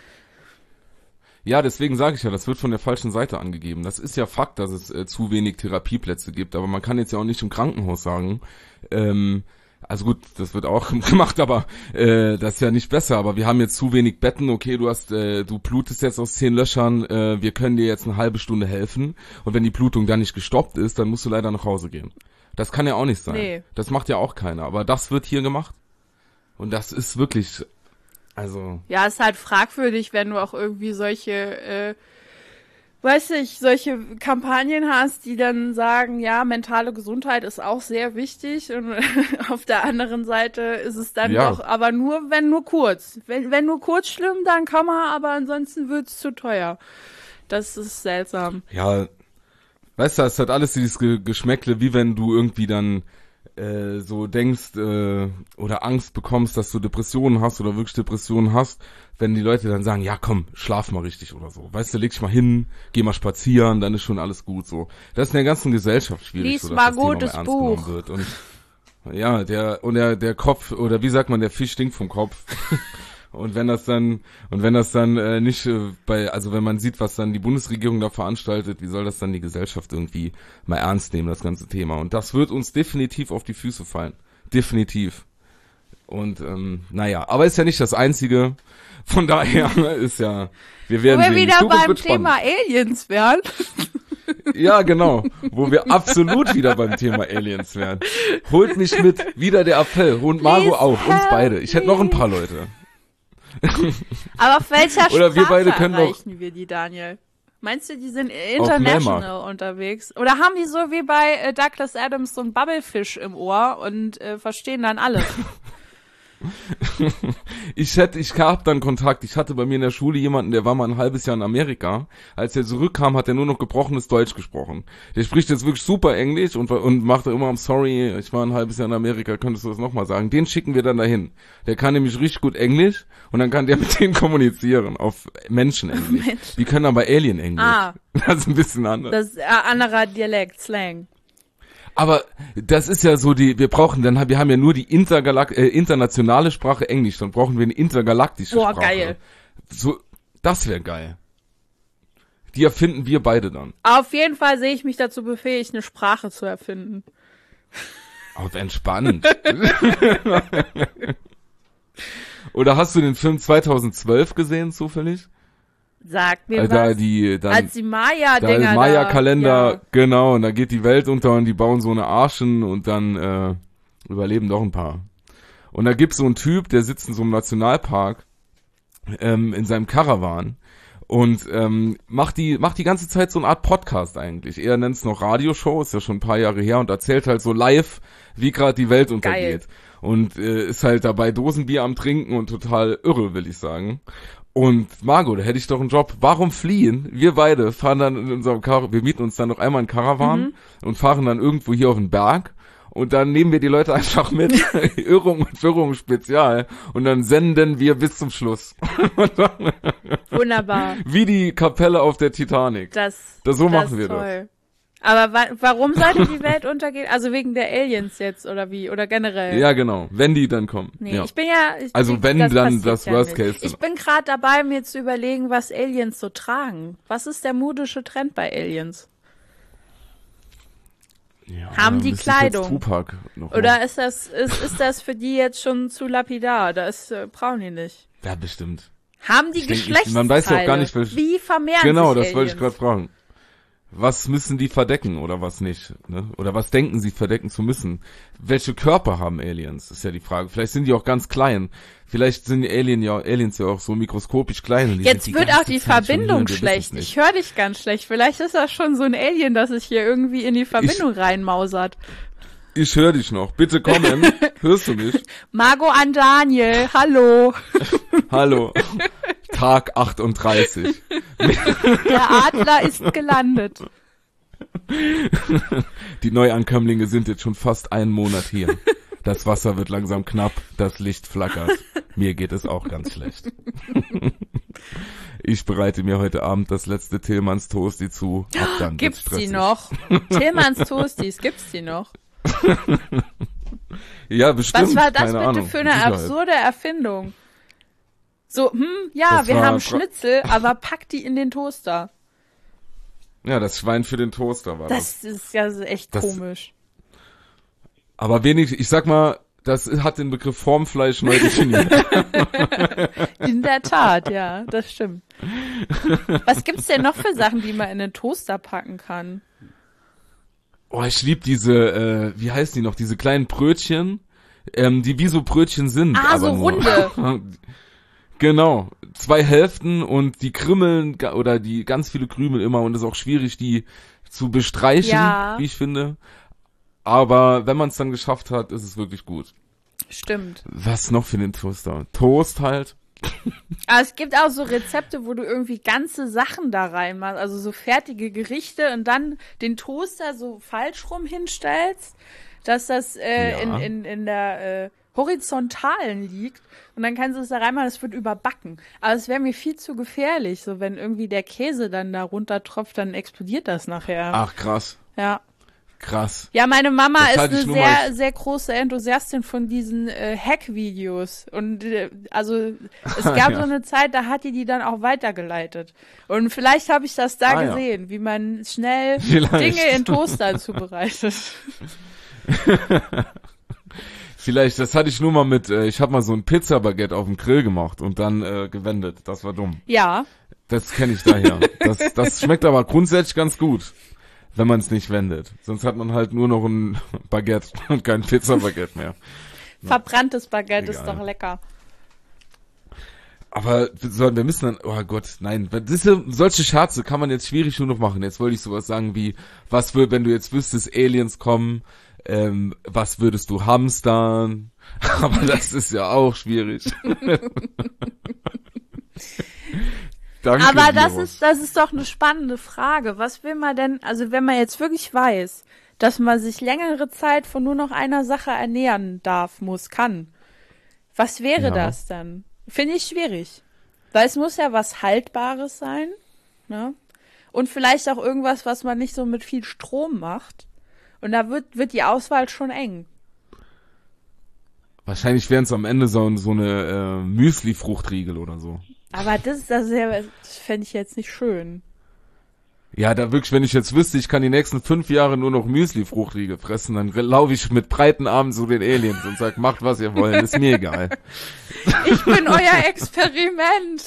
[SPEAKER 3] Ja, deswegen sage ich ja, das wird von der falschen Seite angegeben. Das ist ja Fakt, dass es äh, zu wenig Therapieplätze gibt, aber man kann jetzt ja auch nicht im Krankenhaus sagen, ähm, also gut, das wird auch gemacht, aber äh, das ist ja nicht besser, aber wir haben jetzt zu wenig Betten, okay, du hast, äh, du blutest jetzt aus zehn Löchern, äh, wir können dir jetzt eine halbe Stunde helfen und wenn die Blutung dann nicht gestoppt ist, dann musst du leider nach Hause gehen. Das kann ja auch nicht sein.
[SPEAKER 1] Nee.
[SPEAKER 3] Das macht ja auch keiner, aber das wird hier gemacht und das ist wirklich, also...
[SPEAKER 1] Ja, ist halt fragwürdig, wenn du auch irgendwie solche, äh, weiß ich, solche Kampagnen hast, die dann sagen, ja, mentale Gesundheit ist auch sehr wichtig und auf der anderen Seite ist es dann
[SPEAKER 3] Ja.
[SPEAKER 1] doch, aber nur, wenn nur kurz. Wenn, wenn nur kurz schlimm, dann kann man, aber ansonsten wird's zu teuer. Das ist seltsam.
[SPEAKER 3] Ja, weißt du, es hat alles dieses Ge- Geschmäckle, wie wenn du irgendwie dann äh, so denkst äh, oder Angst bekommst, dass du Depressionen hast oder wirklich Depressionen hast, wenn die Leute dann sagen, ja komm, schlaf mal richtig oder so. Weißt du, leg dich mal hin, geh mal spazieren, dann ist schon alles gut so. Das ist in der ganzen Gesellschaft schwierig,
[SPEAKER 1] Lies
[SPEAKER 3] so, dass
[SPEAKER 1] mal
[SPEAKER 3] das Thema
[SPEAKER 1] gutes
[SPEAKER 3] ernst
[SPEAKER 1] Buch.
[SPEAKER 3] genommen wird. Und ja, der und der der Kopf oder wie sagt man, der Fisch stinkt vom Kopf. Und wenn das dann und wenn das dann äh, nicht äh, bei also wenn man sieht, was dann die Bundesregierung da veranstaltet, wie soll das dann die Gesellschaft irgendwie mal ernst nehmen, das ganze Thema? Und das wird uns definitiv auf die Füße fallen, definitiv. Und ähm, naja, aber ist ja nicht das Einzige. Von daher ist ja, wir
[SPEAKER 1] Wo
[SPEAKER 3] werden
[SPEAKER 1] wir
[SPEAKER 3] sehen. Die
[SPEAKER 1] wieder
[SPEAKER 3] Zukunft
[SPEAKER 1] beim
[SPEAKER 3] wird spannend.
[SPEAKER 1] Thema Aliens wären.
[SPEAKER 3] Ja, genau. Wo wir absolut wieder beim Thema Aliens wären. Holt mich mit, wieder der Appell. Und Margot
[SPEAKER 1] Please
[SPEAKER 3] auch, uns
[SPEAKER 1] help
[SPEAKER 3] beide. Ich hätte noch ein
[SPEAKER 1] me.
[SPEAKER 3] paar Leute.
[SPEAKER 1] Aber auf welcher
[SPEAKER 3] Oder wir
[SPEAKER 1] Sprache
[SPEAKER 3] beide können noch-
[SPEAKER 1] erreichen wir die, Daniel? Meinst du, die sind international
[SPEAKER 3] Melmark.
[SPEAKER 1] unterwegs? Oder haben die so wie bei äh, Douglas Adams so einen Bubblefish im Ohr und äh, verstehen dann alles?
[SPEAKER 3] Ich hätte, ich hab dann Kontakt. Ich hatte bei mir in der Schule jemanden, der war mal ein halbes Jahr in Amerika. Als er zurückkam, hat er nur noch gebrochenes Deutsch gesprochen. Der spricht jetzt wirklich super Englisch und, und macht immer am Sorry, ich war ein halbes Jahr in Amerika, könntest du das nochmal sagen? Den schicken wir dann dahin. Der kann nämlich richtig gut Englisch und dann kann der mit denen kommunizieren auf Menschenenglisch.
[SPEAKER 1] Menschen.
[SPEAKER 3] Die können aber Alien-Englisch.
[SPEAKER 1] Ah.
[SPEAKER 3] Das ist ein bisschen anders.
[SPEAKER 1] Das ist äh, anderer Dialekt, Slang.
[SPEAKER 3] Aber das ist ja so die, wir brauchen dann, wir haben ja nur die intergalak äh, internationale Sprache Englisch, dann brauchen wir eine intergalaktische
[SPEAKER 1] Boah,
[SPEAKER 3] Sprache.
[SPEAKER 1] geil.
[SPEAKER 3] So, das wäre geil. Die erfinden wir beide dann.
[SPEAKER 1] Auf jeden Fall sehe ich mich dazu befähigt, eine Sprache zu erfinden.
[SPEAKER 3] Aber entspannend. Oder hast du den Film zweitausendzwölf gesehen, zufällig?
[SPEAKER 1] Sag mir
[SPEAKER 3] Äh, da
[SPEAKER 1] was.
[SPEAKER 3] die, dann,
[SPEAKER 1] Als die
[SPEAKER 3] da
[SPEAKER 1] Maya-Dinger
[SPEAKER 3] ist Maya-Kalender,
[SPEAKER 1] da,
[SPEAKER 3] genau, und da geht die Welt unter und die bauen so eine Archen und dann äh, überleben doch ein paar. Und da gibt's so einen Typ, der sitzt in so einem Nationalpark ähm, in seinem Caravan und ähm, macht die macht die ganze Zeit so eine Art Podcast eigentlich. Er nennt es noch Radioshow, ist ja schon ein paar Jahre her und erzählt halt so live, wie gerade die Welt untergeht. Und äh, ist halt dabei Dosenbier am Trinken und total irre, will ich sagen. Und Margot, da hätte ich doch einen Job. Warum fliehen? Wir beide fahren dann in unserem Car, wir mieten uns dann noch einmal einen Caravan
[SPEAKER 1] Mhm.
[SPEAKER 3] und fahren dann irgendwo hier auf den Berg und dann nehmen wir die Leute einfach mit. Irrung und Wirrung Spezial und dann senden wir bis zum Schluss.
[SPEAKER 1] Wunderbar.
[SPEAKER 3] Wie die Kapelle auf der Titanic.
[SPEAKER 1] Das,
[SPEAKER 3] Das- so
[SPEAKER 1] das
[SPEAKER 3] machen
[SPEAKER 1] ist
[SPEAKER 3] wir das.
[SPEAKER 1] toll. Aber wa warum sollte die Welt untergehen? Also wegen der Aliens jetzt oder wie? Oder generell?
[SPEAKER 3] Ja, genau. Wenn die dann kommen.
[SPEAKER 1] Nee,
[SPEAKER 3] ja.
[SPEAKER 1] ich bin ja... Ich,
[SPEAKER 3] Also wenn, dann
[SPEAKER 1] passiert
[SPEAKER 3] das
[SPEAKER 1] ja
[SPEAKER 3] Worst
[SPEAKER 1] nicht.
[SPEAKER 3] Case.
[SPEAKER 1] Ich bin gerade dabei, mir zu überlegen, was Aliens so tragen. Was ist der modische Trend bei Aliens?
[SPEAKER 3] Ja,
[SPEAKER 1] haben die
[SPEAKER 3] müsste ich jetzt
[SPEAKER 1] Kleidung?
[SPEAKER 3] Tupac noch mal-
[SPEAKER 1] Oder ist das, ist, ist das für die jetzt schon zu lapidar? Das äh, brauchen die nicht.
[SPEAKER 3] Ja, bestimmt.
[SPEAKER 1] Haben die
[SPEAKER 3] Ich denk nicht.
[SPEAKER 1] Geschlechtsteile?
[SPEAKER 3] Man weiß ja auch gar nicht, welche-
[SPEAKER 1] Wie vermehren
[SPEAKER 3] Genau,
[SPEAKER 1] sich
[SPEAKER 3] das wollte ich
[SPEAKER 1] Aliens?
[SPEAKER 3] gerade fragen. Was müssen die verdecken oder was nicht? Ne? Oder was denken sie verdecken zu müssen? Welche Körper haben Aliens? Ist ja die Frage. Vielleicht sind die auch ganz klein. Vielleicht sind die Alien ja, Aliens ja auch so mikroskopisch klein. Und die
[SPEAKER 1] Jetzt
[SPEAKER 3] sind die
[SPEAKER 1] wird
[SPEAKER 3] ganze
[SPEAKER 1] auch die
[SPEAKER 3] Zeit schon hier und
[SPEAKER 1] Verbindung
[SPEAKER 3] wir wissen's
[SPEAKER 1] schlecht.
[SPEAKER 3] nicht.
[SPEAKER 1] Ich höre dich ganz schlecht. Vielleicht ist das schon so ein Alien, das sich hier irgendwie in die Verbindung reinmausert.
[SPEAKER 3] Ich höre dich noch. Bitte kommen. Hörst du mich?
[SPEAKER 1] Margot an Daniel, hallo.
[SPEAKER 3] Hallo. Tag achtunddreißig.
[SPEAKER 1] Der Adler ist gelandet.
[SPEAKER 3] Die Neuankömmlinge sind jetzt schon fast einen Monat hier. Das Wasser wird langsam knapp, das Licht flackert. Mir geht es auch ganz schlecht. Ich bereite mir heute Abend das letzte Tillmanns Toasty zu. Ab dann
[SPEAKER 1] Gibt's
[SPEAKER 3] wird's
[SPEAKER 1] die
[SPEAKER 3] stressig.
[SPEAKER 1] noch? Tillmanns Toasties, gibt's die noch?
[SPEAKER 3] Ja, bestimmt.
[SPEAKER 1] Was war das
[SPEAKER 3] keine
[SPEAKER 1] bitte
[SPEAKER 3] Ahnung.
[SPEAKER 1] für eine
[SPEAKER 3] Sicherheit.
[SPEAKER 1] absurde Erfindung? So, hm, ja,
[SPEAKER 3] Das
[SPEAKER 1] wir
[SPEAKER 3] war
[SPEAKER 1] haben
[SPEAKER 3] bra-
[SPEAKER 1] Schnitzel, aber pack die in den Toaster.
[SPEAKER 3] Ja, das Schwein für den Toaster war das.
[SPEAKER 1] Das ist ja echt
[SPEAKER 3] Das-
[SPEAKER 1] komisch.
[SPEAKER 3] Aber wenig, ich sag mal, das hat den Begriff Formfleisch neu definiert.
[SPEAKER 1] In der Tat, ja, das stimmt. Was gibt's denn noch für Sachen, die man in den Toaster packen kann?
[SPEAKER 3] Oh, ich lieb diese, äh, wie heißen die noch, diese kleinen Brötchen, ähm, die wie so Brötchen sind.
[SPEAKER 1] Ah,
[SPEAKER 3] aber
[SPEAKER 1] so
[SPEAKER 3] nur.
[SPEAKER 1] runde.
[SPEAKER 3] Genau, zwei Hälften und die krümmeln ga- oder die ganz viele Krümel immer und es ist auch schwierig, die zu bestreichen,
[SPEAKER 1] Ja.
[SPEAKER 3] wie ich finde. Aber wenn man es dann geschafft hat, ist es wirklich gut.
[SPEAKER 1] Stimmt.
[SPEAKER 3] Was noch für den Toaster? Toast halt.
[SPEAKER 1] Aber es gibt auch so Rezepte, wo du irgendwie ganze Sachen da reinmachst, also so fertige Gerichte und dann den Toaster so falsch rum hinstellst, dass das äh,
[SPEAKER 3] Ja.
[SPEAKER 1] in, in, in der äh, Horizontalen liegt und dann kannst du es da reinmachen, es wird überbacken. Aber es wäre mir viel zu gefährlich, so wenn irgendwie der Käse dann da runter tropft, dann explodiert das nachher.
[SPEAKER 3] Ach, krass,
[SPEAKER 1] Ja.
[SPEAKER 3] krass.
[SPEAKER 1] Ja, meine Mama
[SPEAKER 3] Das
[SPEAKER 1] ist
[SPEAKER 3] halte ich
[SPEAKER 1] eine
[SPEAKER 3] nur mal-
[SPEAKER 1] sehr, sehr große Enthusiastin von diesen äh, Hack-Videos. Und äh, also es gab
[SPEAKER 3] Ja.
[SPEAKER 1] so eine Zeit, da hat die die dann auch weitergeleitet. Und vielleicht habe ich das da
[SPEAKER 3] Ah, ja.
[SPEAKER 1] gesehen, wie man schnell
[SPEAKER 3] Vielleicht.
[SPEAKER 1] Dinge in Toaster zubereitet.
[SPEAKER 3] Vielleicht, das hatte ich nur mal mit, äh, ich habe mal so ein Pizza-Baguette auf dem Grill gemacht und dann äh, gewendet. Das war dumm.
[SPEAKER 1] Ja,
[SPEAKER 3] Das kenne ich daher. Das, das schmeckt aber grundsätzlich ganz gut, wenn man es nicht wendet. Sonst hat man halt nur noch ein Baguette und kein Pizza-Baguette mehr.
[SPEAKER 1] verbranntes Baguette ist
[SPEAKER 3] Egal.
[SPEAKER 1] doch lecker.
[SPEAKER 3] Aber so, wir müssen dann, oh Gott, nein, diese, solche Scherze kann man jetzt schwierig nur noch machen. Jetzt wollte ich sowas sagen wie, was würd, wenn du jetzt wüsstest, Aliens kommen, ähm, was würdest du hamstern? Aber das ist ja auch schwierig. Danke,
[SPEAKER 1] Aber das
[SPEAKER 3] Virus.
[SPEAKER 1] ist, das ist doch eine spannende Frage. Was will man denn, also wenn man jetzt wirklich weiß, dass man sich längere Zeit von nur noch einer Sache ernähren darf, muss, kann, was wäre
[SPEAKER 3] Ja.
[SPEAKER 1] das dann? Finde ich schwierig. Weil es muss ja was Haltbares sein, ne? Und vielleicht auch irgendwas, was man nicht so mit viel Strom macht. Und da wird, wird die Auswahl schon eng.
[SPEAKER 3] Wahrscheinlich wären es am Ende so, so eine äh, Müsli-Fruchtriegel oder so.
[SPEAKER 1] Aber das, das, ist ja- das fände ich jetzt nicht schön.
[SPEAKER 3] Ja, da wirklich, wenn ich jetzt wüsste, ich kann die nächsten fünf Jahre nur noch Müsli-Fruchtriegel fressen, dann laufe ich mit breiten Armen zu den Aliens und sag, macht was ihr wollt, ist mir egal.
[SPEAKER 1] Ich bin euer Experiment.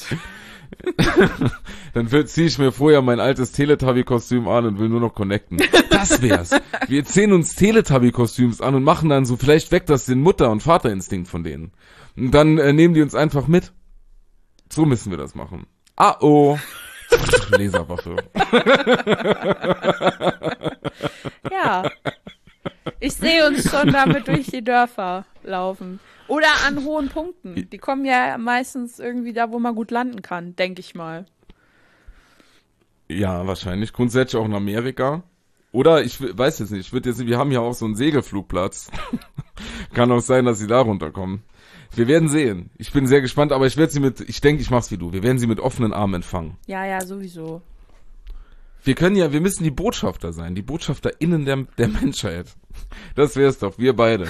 [SPEAKER 3] Dann ziehe ich mir vorher mein altes Teletubby-Kostüm an und will nur noch connecten. Das wär's. Wir ziehen uns Teletubby-Kostüms an und machen dann so, vielleicht weckt das den Mutter- und Vaterinstinkt von denen. Und dann äh, nehmen die uns einfach mit. So müssen wir das machen. Ah oh. Laserwaffe.
[SPEAKER 1] Ja. Ich sehe uns schon damit durch die Dörfer laufen. Oder an hohen Punkten. Die kommen ja meistens irgendwie da, wo man gut landen kann, denke ich mal.
[SPEAKER 3] Ja, wahrscheinlich. Grundsätzlich auch in Amerika. Oder ich w- weiß jetzt nicht, ich würde jetzt, wir haben ja auch so einen Segelflugplatz. Kann auch sein, dass sie da runterkommen. Wir werden sehen. Ich bin sehr gespannt, aber ich werde sie mit, ich denke, ich mach's wie du. Wir werden sie mit offenen Armen empfangen.
[SPEAKER 1] Ja, ja, sowieso.
[SPEAKER 3] Wir können ja, wir müssen die Botschafter sein, die BotschafterInnen der, der Menschheit. Das wär's doch, wir beide.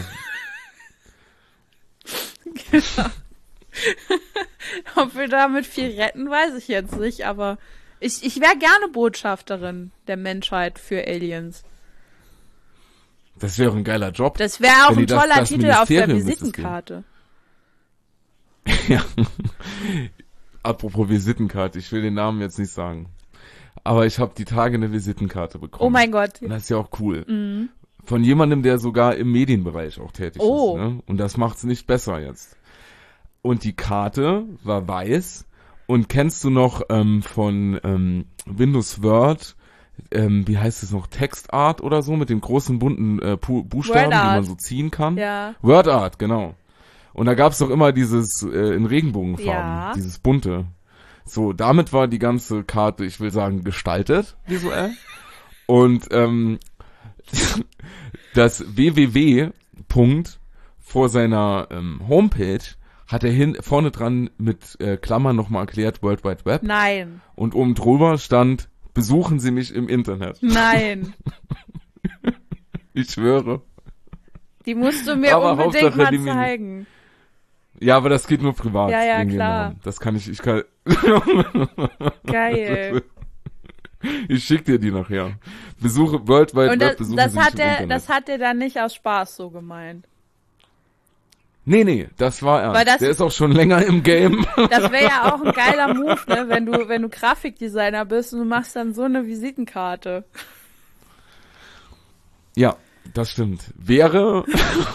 [SPEAKER 1] Ob wir damit viel retten, weiß ich jetzt nicht, aber ich, ich wäre gerne Botschafterin der Menschheit für Aliens.
[SPEAKER 3] Das wäre ein geiler Job.
[SPEAKER 1] Das wäre auch
[SPEAKER 3] Wenn
[SPEAKER 1] ein
[SPEAKER 3] die das-
[SPEAKER 1] toller
[SPEAKER 3] das
[SPEAKER 1] Titel auf der
[SPEAKER 3] Ministerium müsste es
[SPEAKER 1] Visitenkarte.
[SPEAKER 3] Ja. Apropos Visitenkarte, ich will den Namen jetzt nicht sagen. Aber ich habe die Tage eine Visitenkarte bekommen.
[SPEAKER 1] Oh mein Gott.
[SPEAKER 3] Und das ist ja auch cool. Von jemandem, der sogar im Medienbereich auch tätig
[SPEAKER 1] Oh.
[SPEAKER 3] ist. Ne? Und das macht's nicht besser jetzt. Und die Karte war weiß. Und kennst du noch ähm, von ähm, Windows Word, ähm, wie heißt es noch, Textart oder so, mit den großen bunten äh, Pu- Buchstaben, die
[SPEAKER 1] WordArt.
[SPEAKER 3] man so ziehen kann?
[SPEAKER 1] Ja.
[SPEAKER 3] WordArt, genau. Und da gab's doch immer dieses äh, in Regenbogenfarben,
[SPEAKER 1] Ja.
[SPEAKER 3] dieses bunte. So, damit war die ganze Karte, ich will sagen, gestaltet, visuell. Und ähm, das w w w Punkt vor seiner ähm, Homepage hat er hin, vorne dran mit äh, Klammern nochmal erklärt World Wide Web.
[SPEAKER 1] Nein.
[SPEAKER 3] Und oben drüber stand, besuchen Sie mich im Internet.
[SPEAKER 1] Nein.
[SPEAKER 3] Ich schwöre.
[SPEAKER 1] Die musst du mir
[SPEAKER 3] Aber
[SPEAKER 1] unbedingt
[SPEAKER 3] Hauptsache,
[SPEAKER 1] mal
[SPEAKER 3] die Mini-
[SPEAKER 1] zeigen.
[SPEAKER 3] Ja, aber das geht nur privat.
[SPEAKER 1] Ja, ja,
[SPEAKER 3] wegen
[SPEAKER 1] klar.
[SPEAKER 3] dem Namen. Das kann ich, ich kann...
[SPEAKER 1] Geil.
[SPEAKER 3] Ich schick dir die nachher. Besuche World Wide
[SPEAKER 1] Und
[SPEAKER 3] Web,
[SPEAKER 1] das,
[SPEAKER 3] besuchen
[SPEAKER 1] das
[SPEAKER 3] Sie mich
[SPEAKER 1] hat
[SPEAKER 3] im
[SPEAKER 1] er,
[SPEAKER 3] Internet.
[SPEAKER 1] das hat er dann nicht aus Spaß so gemeint.
[SPEAKER 3] Nee, nee, das war ernst.
[SPEAKER 1] Weil das-
[SPEAKER 3] Der ist auch schon länger im Game.
[SPEAKER 1] Das wäre ja auch ein geiler Move, ne, wenn du, wenn du Grafikdesigner bist und du machst dann so eine Visitenkarte.
[SPEAKER 3] Ja, das stimmt. Wäre...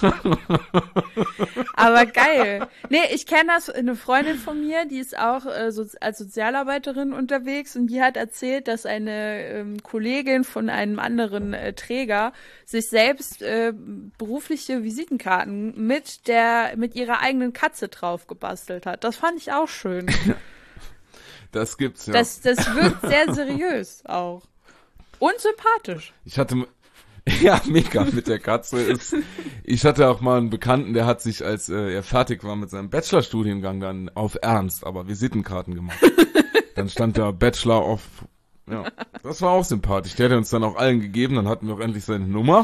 [SPEAKER 1] Aber geil. Nee, ich kenne das, eine Freundin von mir, die ist auch äh, so, als Sozialarbeiterin unterwegs und die hat erzählt, dass eine ähm, Kollegin von einem anderen äh, Träger sich selbst äh, berufliche Visitenkarten mit der mit ihrer eigenen Katze drauf gebastelt hat. Das fand ich auch schön.
[SPEAKER 3] Das gibt's, ja.
[SPEAKER 1] Das, das wirkt sehr seriös auch. Und sympathisch.
[SPEAKER 3] Ich hatte... Ja, mega mit der Katze. Ist, ich hatte auch mal einen Bekannten, der hat sich, als äh, er fertig war mit seinem Bachelorstudiengang, dann auf Ernst, aber Visitenkarten gemacht. Dann stand da Bachelor of... Ja, das war auch sympathisch. Der hat uns dann auch allen gegeben, dann hatten wir auch endlich seine Nummer.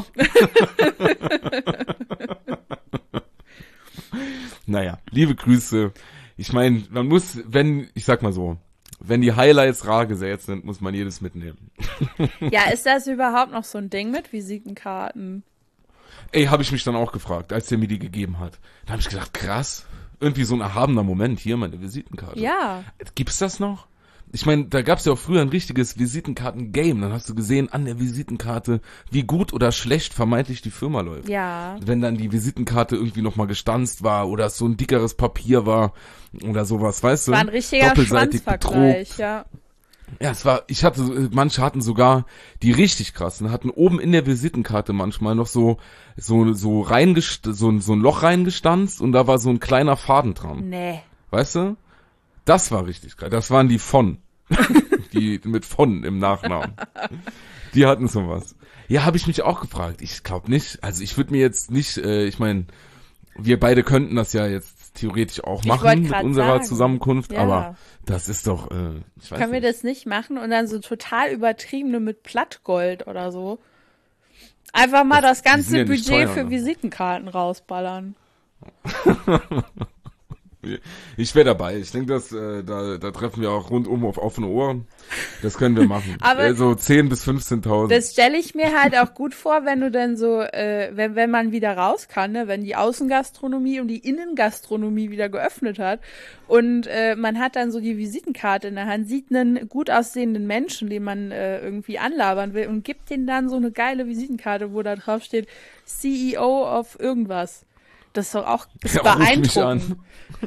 [SPEAKER 3] Naja, liebe Grüße. Ich meine, man muss, wenn, ich sag mal so, wenn die Highlights rar gesät sind, muss man jedes mitnehmen.
[SPEAKER 1] Ja, ist das überhaupt noch so ein Ding mit Visitenkarten?
[SPEAKER 3] Ey, habe ich mich dann auch gefragt, als der mir die gegeben hat. Da habe ich gedacht, krass, irgendwie so ein erhabener Moment, hier meine Visitenkarte.
[SPEAKER 1] Ja.
[SPEAKER 3] Gibt's das noch? Ich meine, da gab's ja auch früher ein richtiges Visitenkarten-Game. Dann hast du gesehen an der Visitenkarte, wie gut oder schlecht vermeintlich die Firma läuft.
[SPEAKER 1] Ja.
[SPEAKER 3] Wenn dann die Visitenkarte irgendwie nochmal gestanzt war oder es so ein dickeres Papier war oder sowas, weißt du?
[SPEAKER 1] War ein richtiger
[SPEAKER 3] Doppelseitig
[SPEAKER 1] Schwanzvergleich,
[SPEAKER 3] bedruckt.
[SPEAKER 1] ja.
[SPEAKER 3] Ja, es war, ich hatte, manche hatten sogar, die richtig krassen, hatten oben in der Visitenkarte manchmal noch so, so, so reingest, so, so ein Loch reingestanzt und da war so ein kleiner Faden dran.
[SPEAKER 1] Nee.
[SPEAKER 3] Weißt du? Das war richtig geil. Das waren die von. Die mit von im Nachnamen. Die hatten sowas. Ja, habe ich mich auch gefragt. Ich glaube nicht. Also ich würde mir jetzt nicht, äh, ich meine, wir beide könnten das ja jetzt theoretisch auch
[SPEAKER 1] Ich
[SPEAKER 3] machen
[SPEAKER 1] wollt
[SPEAKER 3] mit
[SPEAKER 1] grad
[SPEAKER 3] unserer
[SPEAKER 1] sagen.
[SPEAKER 3] Zusammenkunft,
[SPEAKER 1] Ja.
[SPEAKER 3] aber das ist doch, äh, ich weiß
[SPEAKER 1] Können wir
[SPEAKER 3] nicht.
[SPEAKER 1] das nicht machen und dann so total übertriebene mit Plattgold oder so? Einfach mal das,
[SPEAKER 3] Das- die
[SPEAKER 1] ganze
[SPEAKER 3] sind ja nicht
[SPEAKER 1] Budget
[SPEAKER 3] teuer,
[SPEAKER 1] für
[SPEAKER 3] ne?
[SPEAKER 1] Visitenkarten rausballern.
[SPEAKER 3] Ich wäre dabei. Ich denke, dass äh, da, da treffen wir auch rundum auf offene Ohren. Das können wir machen.
[SPEAKER 1] Aber
[SPEAKER 3] äh, so zehn bis fünfzehntausend.
[SPEAKER 1] Das stelle ich mir halt auch gut vor, wenn du dann so, äh, wenn, wenn man wieder raus kann, ne? Wenn die Außengastronomie und die Innengastronomie wieder geöffnet hat und äh, man hat dann so die Visitenkarte in der Hand, sieht einen gut aussehenden Menschen, den man äh, irgendwie anlabern will und gibt denen dann so eine geile Visitenkarte, wo da drauf steht C E O of irgendwas. Das ist doch auch das ist
[SPEAKER 3] Ja, ruf mich
[SPEAKER 1] beeindruckend.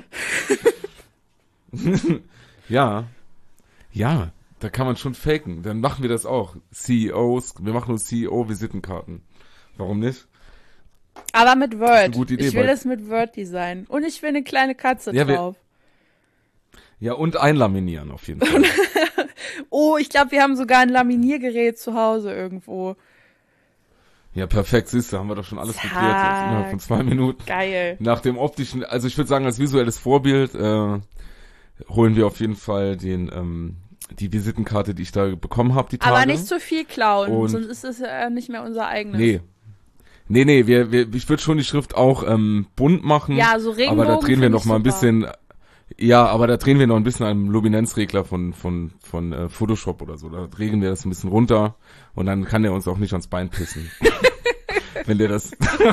[SPEAKER 3] an. Ja. Ja, da kann man schon faken. Dann machen wir das auch. C E Os, wir machen uns C E O-Visitenkarten. Warum nicht?
[SPEAKER 1] Aber mit
[SPEAKER 3] Das
[SPEAKER 1] Word.
[SPEAKER 3] ist eine gute Idee,
[SPEAKER 1] Ich will
[SPEAKER 3] weil-
[SPEAKER 1] das mit Word designen. Und ich will eine kleine Katze
[SPEAKER 3] Ja, wir-
[SPEAKER 1] drauf.
[SPEAKER 3] Ja, und einlaminieren auf jeden Fall.
[SPEAKER 1] Oh, ich glaube, wir haben sogar ein Laminiergerät zu Hause irgendwo.
[SPEAKER 3] Ja, perfekt, siehst du, haben wir doch schon alles geklärt jetzt
[SPEAKER 1] Zack.
[SPEAKER 3] innerhalb von zwei Minuten.
[SPEAKER 1] Geil.
[SPEAKER 3] Nach dem optischen, also ich würde sagen, als visuelles Vorbild äh, holen wir auf jeden Fall den ähm, die Visitenkarte, die ich da bekommen habe, die Tage.
[SPEAKER 1] Aber nicht zu viel klauen,
[SPEAKER 3] Und-
[SPEAKER 1] sonst ist es ja nicht mehr unser eigenes.
[SPEAKER 3] Nee. Nee, nee, wir, wir, ich würde schon die Schrift auch ähm, bunt machen.
[SPEAKER 1] Ja, so Regenbogen
[SPEAKER 3] Aber da drehen wir
[SPEAKER 1] find
[SPEAKER 3] noch
[SPEAKER 1] ich
[SPEAKER 3] mal ein
[SPEAKER 1] super.
[SPEAKER 3] bisschen, ja, aber da drehen wir noch ein bisschen am Luminenzregler von von von äh, Photoshop oder so. Da regeln wir das ein bisschen runter und dann kann der uns auch nicht ans Bein pissen. Wenn der das...